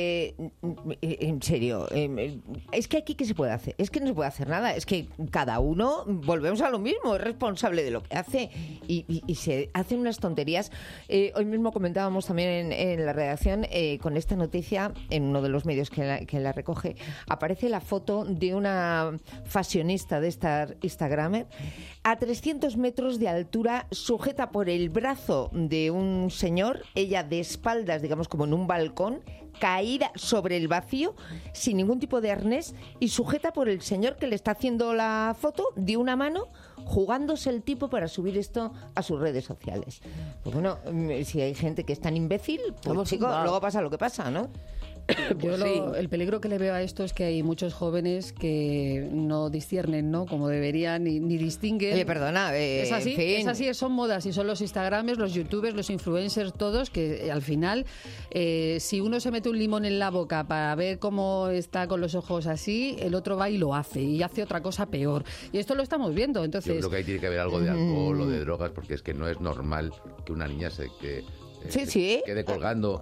En serio, es que aquí ¿qué se puede hacer? Es que no se puede hacer nada. Es que cada uno, volvemos a lo mismo, es responsable de lo que hace y se hacen unas tonterías. Hoy mismo comentábamos también en la redacción, con esta noticia, en uno de los medios que la recoge, aparece la foto de una fashionista de esta Instagramer a 300 metros de altura, sujeta por el brazo de un señor, ella de espaldas, digamos como en un balcón, caída sobre el vacío, sin ningún tipo de arnés, y sujeta por el señor que le está haciendo la foto de una mano, jugándose el tipo para subir esto a sus redes sociales. Pues bueno, si hay gente que es tan imbécil, pues chico, luego pasa lo que pasa, ¿no? Yo el peligro que le veo a esto es que hay muchos jóvenes que no disciernen, ¿no? Como deberían, ni distinguen. Oye, perdona, es así, en fin. es así, son modas y son los Instagrames, los YouTubers, los influencers, todos que al final, si uno se mete un limón en la boca para ver cómo está con los ojos así, el otro va y lo hace y hace otra cosa peor. Y esto lo estamos viendo, entonces. Yo creo que ahí tiene que haber algo de alcohol o de drogas, porque es que no es normal que una niña se quede colgando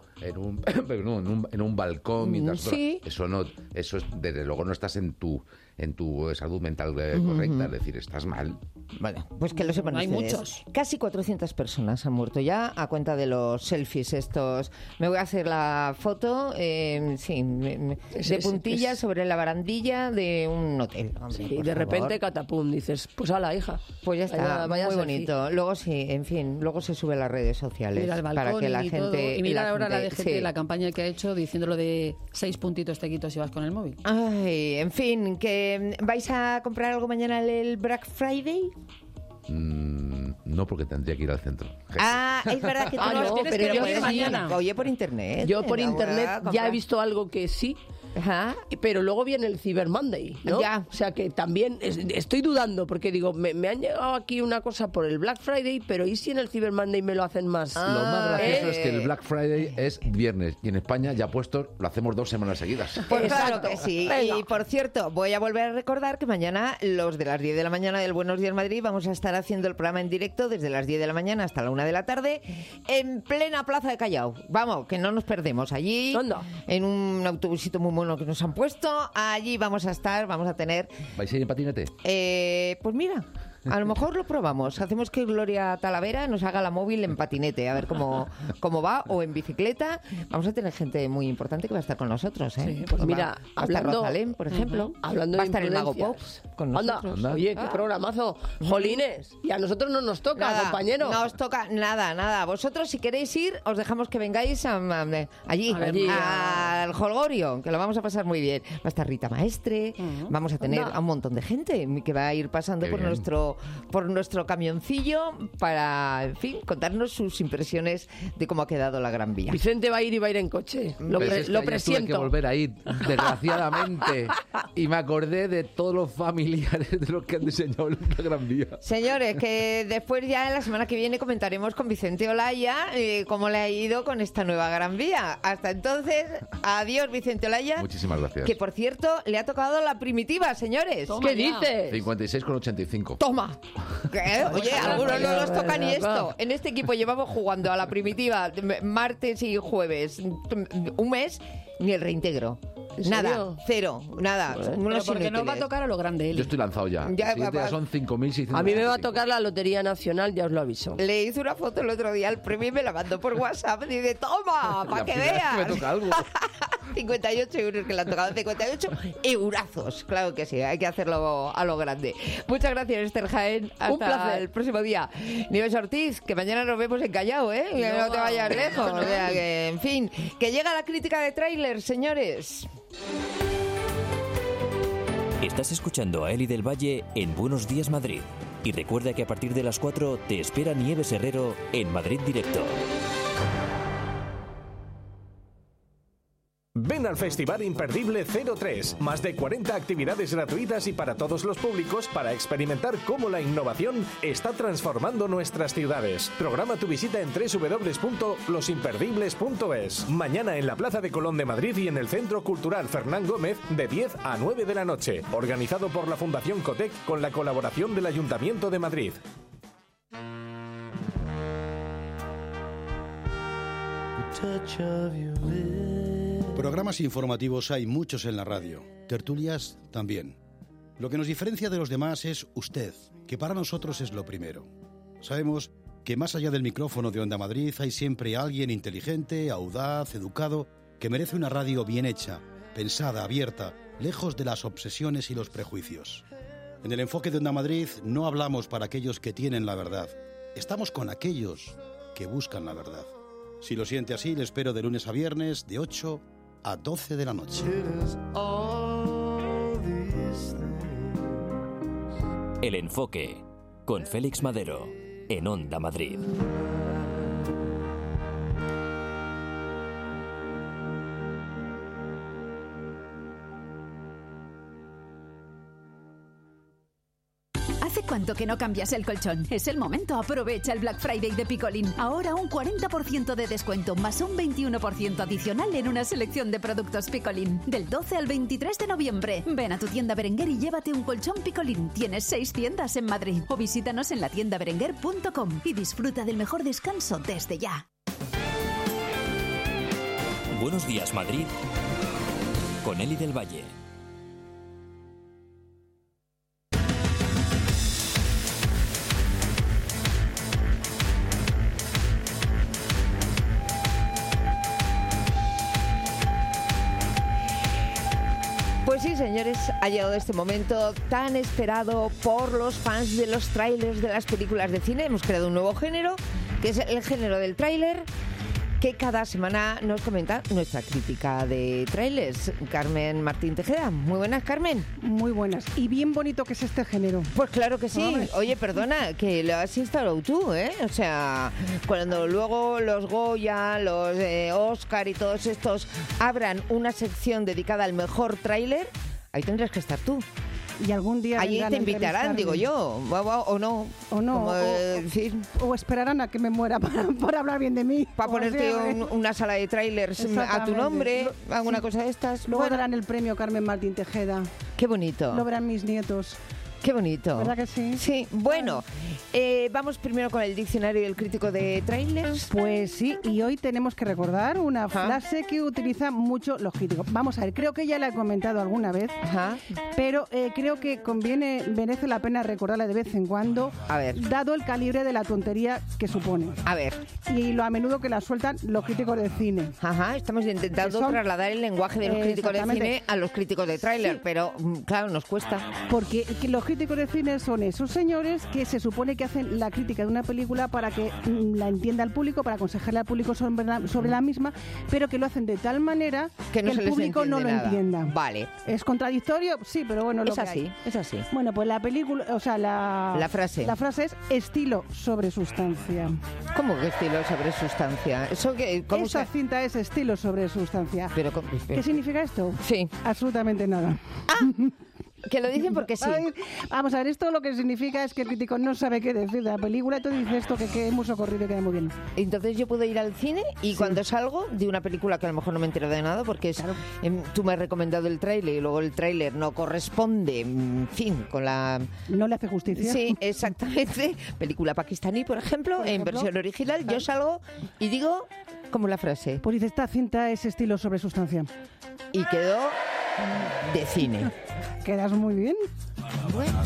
en un balcón mientras eso es, desde luego no estás en tu salud mental correcta, es decir, estás mal. Bueno, pues que lo sepan hay ustedes. Muchos. Casi 400 personas han muerto ya a cuenta de los selfies estos. Me voy a hacer la foto, de puntillas sobre la barandilla de un hotel. Hombre, y de repente catapum, dices, pues a la hija. Pues ya está, vaya muy selfie. bonito. Luego luego se sube a las redes sociales. Mira el balcón para que la gente... todo. Y mira ahora la DGT, sí. la campaña que ha hecho diciéndolo de 6 puntitos te quito si vas con el móvil. Ay, en fin, que ¿vais a comprar algo mañana el Black Friday? No, porque tendría que ir al centro. Es verdad que tú no, pero yo puedes mañana. Oye, por internet. Yo por internet ya he visto algo que sí. Ajá. Pero luego viene el Cyber Monday, ¿no? Ya. O sea que también estoy dudando porque digo, me han llegado aquí una cosa por el Black Friday, pero ¿y si en el Cyber Monday me lo hacen más? Lo más gracioso es que el Black Friday es viernes y en España ya puesto lo hacemos 2 semanas seguidas. Pues claro que sí. Venga. Y por cierto, voy a volver a recordar que mañana los de las 10 de la mañana del Buenos Días Madrid vamos a estar haciendo el programa en directo desde las 10 de la mañana hasta la 1 de la tarde en plena Plaza de Callao. Vamos, que no nos perdemos allí. ¿Dónde? En un autobusito muy mono que nos han puesto. Allí vamos a estar, vamos a tener... ¿Vais a ir en patinete? Pues mira, a lo mejor lo probamos. Hacemos que Gloria Talavera nos haga la móvil en patinete, a ver cómo va, o en bicicleta. Vamos a tener gente muy importante que va a estar con nosotros, ¿eh? Sí, pues mira, va a estar Rosalén, por ejemplo. Hablando va a de estar el Mago Pop con nosotros. Anda. Oye, qué programazo. Jolines, y a nosotros no nos toca, nada, compañero. No os toca nada. Vosotros, si queréis ir, os dejamos que vengáis allí al Holgorio, que lo vamos a pasar muy bien. Va a estar Rita Maestre, vamos a tener a un montón de gente que va a ir pasando por nuestro camioncillo para, en fin, contarnos sus impresiones de cómo ha quedado la Gran Vía. Vicente va a ir en coche. Lo presiento. Tuve que volver a ir, desgraciadamente, y me acordé de todos los familiares de los que han diseñado la Gran Vía. Señores, que después ya la semana que viene comentaremos con Vicente Olaya cómo le ha ido con esta nueva Gran Vía. Hasta entonces, adiós, Vicente Olaya. Muchísimas gracias. Que, por cierto, le ha tocado la primitiva, señores. ¿Qué dices? 56,85. Toma. ¿Qué? Oye, algunos no nos toca ni esto. En este equipo llevamos jugando a la primitiva martes y jueves un mes, ni el reintegro. Nada, cero, nada. Pero porque no va a tocar a lo grande, Eli. Yo estoy lanzado ya. Son 5.600. A mí me va a tocar la Lotería Nacional, ya os lo aviso. Le hice una foto el otro día al premio y me la mandó por WhatsApp. Y dice, toma, para que veas. Me toca algo. 58 euros que le han tocado. 58 eurazos. Claro que sí, hay que hacerlo a lo grande. Muchas gracias, Esther Jaén. Hasta un placer. El próximo día. Nieves Ortiz, que mañana nos vemos en Callao, ¿eh? Que no te vayas lejos. O sea, que, en fin, que llega la crítica de tráiler, señores. Estás escuchando a Eli del Valle en Buenos Días Madrid. Y recuerda que a partir de las 4 te espera Nieves Herrero en Madrid Directo. Ven al Festival Imperdible 03. Más de 40 actividades gratuitas y para todos los públicos para experimentar cómo la innovación está transformando nuestras ciudades. Programa tu visita en www.losimperdibles.es. Mañana en la Plaza de Colón de Madrid y en el Centro Cultural Fernán Gómez de 10 a 9 de la noche. Organizado por la Fundación Cotec con la colaboración del Ayuntamiento de Madrid. Programas informativos hay muchos en la radio, tertulias también. Lo que nos diferencia de los demás es usted, que para nosotros es lo primero. Sabemos que más allá del micrófono de Onda Madrid hay siempre alguien inteligente, audaz, educado, que merece una radio bien hecha, pensada, abierta, lejos de las obsesiones y los prejuicios. En el enfoque de Onda Madrid no hablamos para aquellos que tienen la verdad, estamos con aquellos que buscan la verdad. Si lo siente así, le espero de lunes a viernes, de 8 a 12 de la noche. El Enfoque, con Félix Madero, en Onda Madrid. cuánto que no cambias el colchón? Es el momento. Aprovecha el Black Friday de Picolín. Ahora un 40% de descuento más un 21% adicional en una selección de productos Picolín. Del 12 al 23 de noviembre. Ven a tu tienda Berenguer y llévate un colchón Picolín. Tienes 6 tiendas en Madrid. O visítanos en latiendaberenguer.com y disfruta del mejor descanso desde ya. Buenos días, Madrid, con Eli del Valle. Pues sí, señores, ha llegado este momento tan esperado por los fans de los trailers de las películas de cine. Hemos creado un nuevo género, que es el género del tráiler, que cada semana nos comenta nuestra crítica de trailers. Carmen Martín Tejeda. Muy buenas, Carmen. Muy buenas. Y bien bonito que es este género. Pues claro que sí. Oye, perdona, que lo has instalado tú, ¿eh? O sea, cuando luego los Goya, los Oscar y todos estos abran una sección dedicada al mejor tráiler, ahí tendrás que estar tú. Y algún día allí te invitarán, digo yo, o no. O no, o esperarán a que me muera para hablar bien de mí. Para ponerte una sala de trailers a tu nombre, alguna cosa de estas. Luego darán el premio Carmen Martín Tejeda. Qué bonito. Lo verán mis nietos. Qué bonito. ¿Verdad que sí? Sí, bueno, vamos primero con el diccionario del crítico de trailers. Pues sí, y hoy tenemos que recordar una frase que utilizan mucho los críticos. Vamos a ver, creo que ya la he comentado alguna vez, pero creo que merece la pena recordarla de vez en cuando, dado el calibre de la tontería que supone. A ver. Y lo a menudo que la sueltan los críticos de cine. Estamos intentando trasladar el lenguaje de los críticos de cine a los críticos de tráiler, pero claro, nos cuesta. Porque los críticos de cine son esos señores que se supone que hacen la crítica de una película para que la entienda el público, para aconsejarle al público sobre la misma, pero que lo hacen de tal manera que el público no lo entienda. Vale. ¿Es contradictorio? Sí, pero bueno, es así. Bueno, pues la película, o sea, la frase es estilo sobre sustancia. ¿Cómo que estilo sobre sustancia? Esa cinta es estilo sobre sustancia. Pero, ¿qué significa esto? Sí. Absolutamente nada. Que lo dicen porque sí. Vamos a ver, esto lo que significa es que el crítico no sabe qué decir de la película, entonces dice esto que hemos ocurrido y queda muy bien. Entonces yo puedo ir al cine y cuando salgo de una película que a lo mejor no me entero de nada, porque tú me has recomendado el tráiler y luego el tráiler no corresponde, en fin, con la... No le hace justicia. Sí, exactamente. Película pakistaní, por ejemplo, en versión original, yo salgo y digo, como la frase. Pues dice, esta cinta es estilo sobre sustancia. Y quedó de cine. Quedas muy bien. Bueno.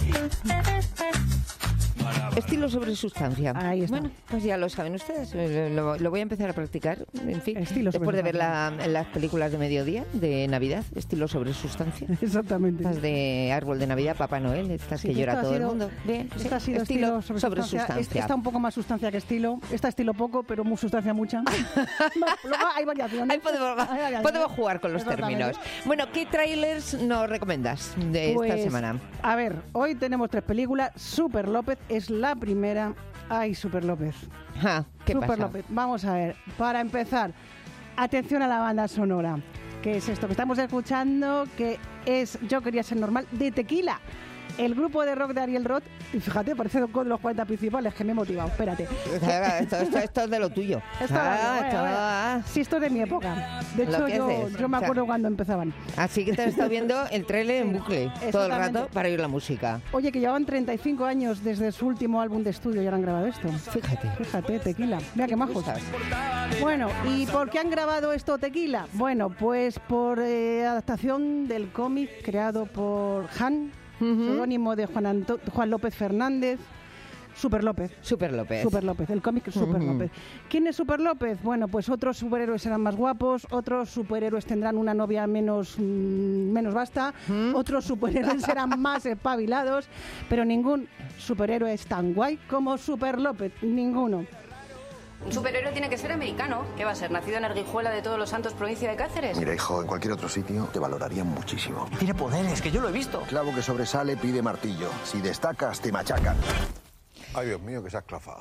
Estilo sobre sustancia. Ahí está. Bueno, pues ya lo saben ustedes. Lo voy a empezar a practicar. En fin, después de ver las películas de mediodía de Navidad, estilo sobre sustancia. Exactamente. Estas de árbol de Navidad, Papá Noel, estas que llora todo el mundo. Bien, esta ha sido estilo sobre sustancia. Está un poco más sustancia que estilo. Está estilo poco, pero sustancia mucha. Luego hay variaciones. Ahí podemos jugar con los términos. Bueno, ¿qué trailers nos recomiendas de esta semana? A ver, hoy tenemos 3 películas. Super López es la primera. Ay, Super López. ¿Qué Super pasa? López. Vamos a ver. Para empezar, atención a la banda sonora. ¿Qué es esto que estamos escuchando? Que es Yo quería ser normal, de Tequila. El grupo de rock de Ariel Roth, y fíjate, parece uno de los 40 principales, que me he motivado. Espérate. Esto es de lo tuyo. Sí, esto es de mi época. De hecho, yo me acuerdo cuando empezaban. Así que te has estado viendo el tráiler en bucle todo el rato para oír la música. Oye, que llevaban 35 años desde su último álbum de estudio y ahora han grabado esto. Fíjate, Tequila. Mira qué majos. Bueno, ¿y por qué han grabado esto Tequila? Bueno, pues por adaptación del cómic creado por Han, seudónimo de Juan López Fernández. Super López, el cómic Super López. ¿Quién es Super López? Bueno, pues otros superhéroes serán más guapos, otros superhéroes tendrán una novia menos vasta, otros superhéroes serán más espabilados, pero ningún superhéroe es tan guay como Super López, ninguno. Un superhéroe tiene que ser americano. ¿Qué va a ser? ¿Nacido en Arguijuela de Todos los Santos, provincia de Cáceres? Mira, hijo, en cualquier otro sitio te valorarían muchísimo. Tiene poderes, que yo lo he visto. Clavo que sobresale pide martillo. Si destacas, te machacan. Ay, Dios mío, que se ha esclafado.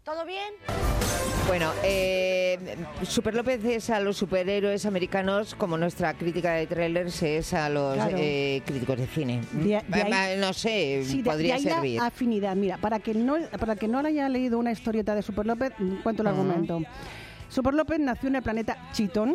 ¿Todo bien? Bueno, Super López es a los superhéroes americanos como nuestra crítica de trailers es a los críticos de cine. No sé, podría servir. La afinidad. Mira, para que no haya leído una historieta de Super López, cuento el argumento. Super López nació en el planeta Chitón.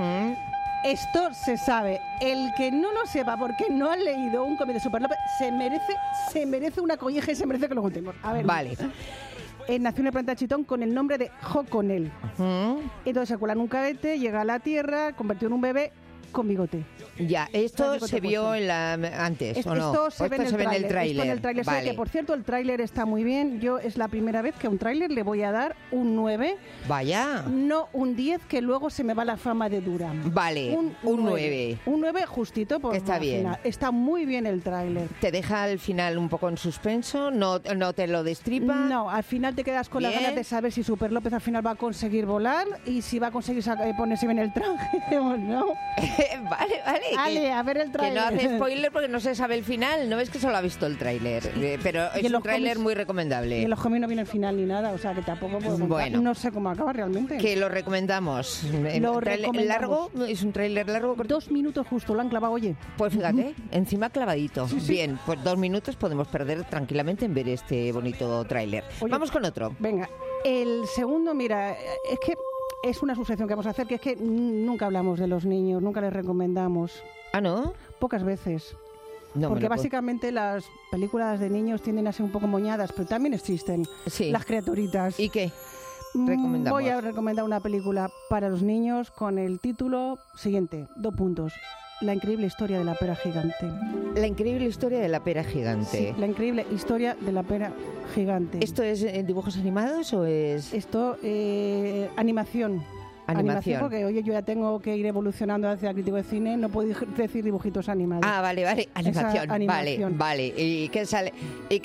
Esto se sabe. El que no lo sepa porque no ha leído un cómic de Super López se merece una colleja y se merece que lo contemos. A ver. Vale. Nació en el planeta Chitón con el nombre de Joconel. Entonces se cuela en un cadete, llega a la Tierra, convertido en un bebé con bigote. Ya, esto se vio antes, ¿o no? Esto se ve en el tráiler. Esto en el tráiler vale. que, por cierto, el tráiler está muy bien. Yo es la primera vez que a un tráiler le voy a dar un 9. Vaya. No un 10, que luego se me va la fama de dura. Vale, un 9. Un 9 justito. Está bien. Está muy bien el tráiler. ¿Te deja al final un poco en suspenso? ¿No te lo destripa? No, al final te quedas con las ganas de saber si Super López al final va a conseguir volar y si va a conseguir ponerse bien el traje o no. Vale. A ver el tráiler. Que no hace spoiler porque no se sabe el final. No ves que solo ha visto el tráiler. Pero es un tráiler muy recomendable. Y en los cómics no viene el final ni nada. O sea, que tampoco puedo contar. Bueno, no sé cómo acaba realmente. Que lo recomendamos. ¿Largo? ¿Es un tráiler largo? 2 minutos justo. Lo han clavado, oye. Pues fíjate, encima clavadito. Sí. Bien, pues 2 minutos podemos perder tranquilamente en ver este bonito tráiler. Vamos con otro. Venga. El segundo, mira, es que es una sucesión que vamos a hacer, que es que nunca hablamos de los niños, nunca les recomendamos. ¿Ah, no? Pocas veces. No, porque básicamente las películas de niños tienden a ser un poco moñadas, pero también existen las criaturitas. ¿Y qué recomendamos? Voy a recomendar una película para los niños con el título siguiente, 2 puntos. La increíble historia de la pera gigante. La increíble historia de la pera gigante. Sí, la increíble historia de la pera gigante. ¿Esto es en dibujos animados o es...? Esto, animación. Animación, porque oye, yo ya tengo que ir evolucionando hacia el crítico de cine, no puedo decir dibujitos animados. Ah, vale, animación. Vale. ¿Y qué sale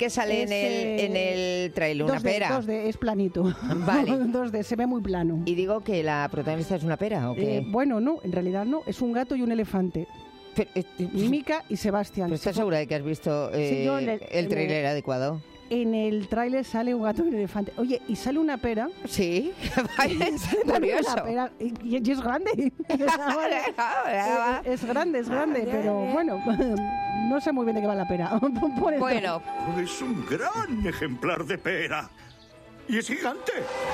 en el tráiler? ¿Una pera? 2D, es planito. Vale. 2D, se ve muy plano. ¿Y digo que la protagonista es una pera o qué? Bueno, no, en realidad no, es un gato y un elefante. Mica y Sebastián. ¿Estás segura de que has visto el tráiler adecuado? En el tráiler sale un gato y un elefante. Oye, y sale una pera. Sí, curioso. Una pera, y es grande. Es grande, pero bueno, no sé muy bien de qué va la pera. Bueno. Es un gran ejemplar de pera. Y es gigante.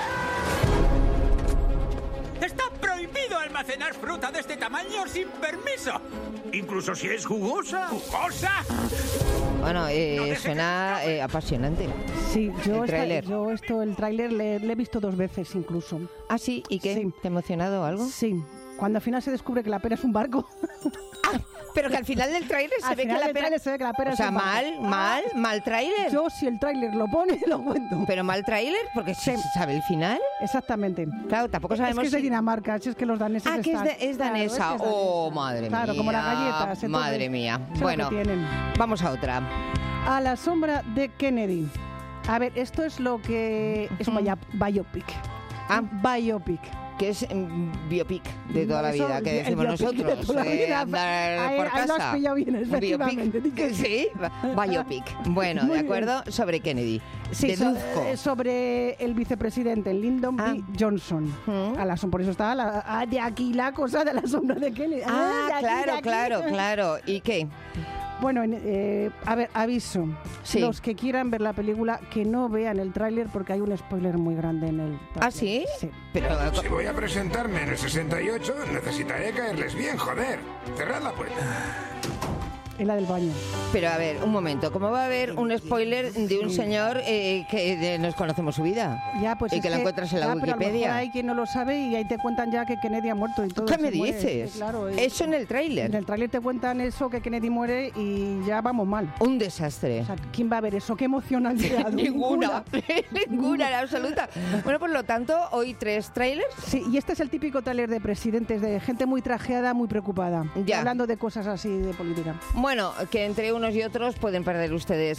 ¡Está prohibido almacenar fruta de este tamaño sin permiso! Incluso si es jugosa. ¿Jugosa? Bueno, suena apasionante. Sí, el tráiler. El tráiler le he visto 2 veces incluso. ¿Ah, sí? ¿Y qué? Sí. ¿Te ha emocionado algo? Sí. Cuando al final se descubre que la pera es un barco. Pero que al final del tráiler se ve que la pera es un barco. mal tráiler. Yo, si el tráiler lo pone, lo cuento. ¿Pero mal tráiler? Porque se sabe el final. Exactamente. Claro, tampoco sabemos es que es de Dinamarca, es que los daneses es danesa. Oh, madre mía. Claro, como las galletas. Madre mía. Bueno, vamos a otra. A la sombra de Kennedy. A ver, esto es lo que... Es un biopic. Biopic. Que es biopic de toda la vida, que decimos nosotros. Andar por casa. Lo has pillado bien, efectivamente. Sí, biopic. Bueno, de acuerdo, sobre Kennedy. Sí, sobre el vicepresidente Lyndon B. Johnson. Por eso está de aquí la cosa de la sombra de Kennedy. Claro. ¿Y qué? Bueno, a ver, aviso. Sí. Los que quieran ver la película, que no vean el tráiler porque hay un spoiler muy grande en el tráiler. ¿Ah, sí? Sí. Pero... Si voy a presentarme en el 68, necesitaré caerles bien, joder. Cerrad la puerta. Es la del baño. Pero a ver, un momento, ¿cómo va a haber un spoiler de un señor que nos conocemos su vida? Ya, pues y que lo encuentras en la Wikipedia. Pero a lo mejor hay quien no lo sabe y ahí te cuentan ya que Kennedy ha muerto y todo. ¿Qué me dices? Claro, eso en el tráiler. En el tráiler te cuentan eso, que Kennedy muere y ya vamos mal. Un desastre. O sea, ¿quién va a ver eso? ¿Qué emoción han creado? Ninguna, en absoluta. Bueno, por lo tanto, hoy 3 trailers. Sí, y este es el típico tráiler de presidentes, de gente muy trajeada, muy preocupada. Ya. Hablando de cosas así de política. Bueno, que entre unos y otros pueden perder ustedes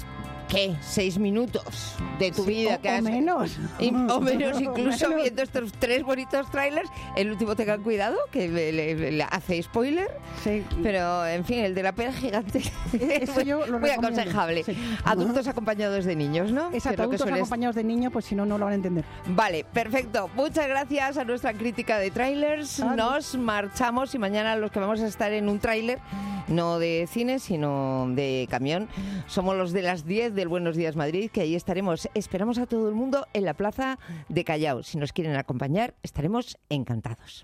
¿qué? 6 minutos de tu vida. O menos. O menos incluso viendo estos 3 bonitos trailers. El último, tengan cuidado, que le hace spoiler. Sí. Pero, en fin, el de la pera gigante eso yo lo muy recomiendo. Aconsejable. Sí. Adultos acompañados de niños, ¿no? Exacto, adultos acompañados de niños, pues si no, no lo van a entender. Vale, perfecto. Muchas gracias a nuestra crítica de trailers. Nos marchamos y mañana los que vamos a estar en un tráiler, no de cine, sino de camión, somos los de las 10 del Buenos Días Madrid, que ahí estaremos. Esperamos a todo el mundo en la plaza de Callao. Si nos quieren acompañar, estaremos encantados.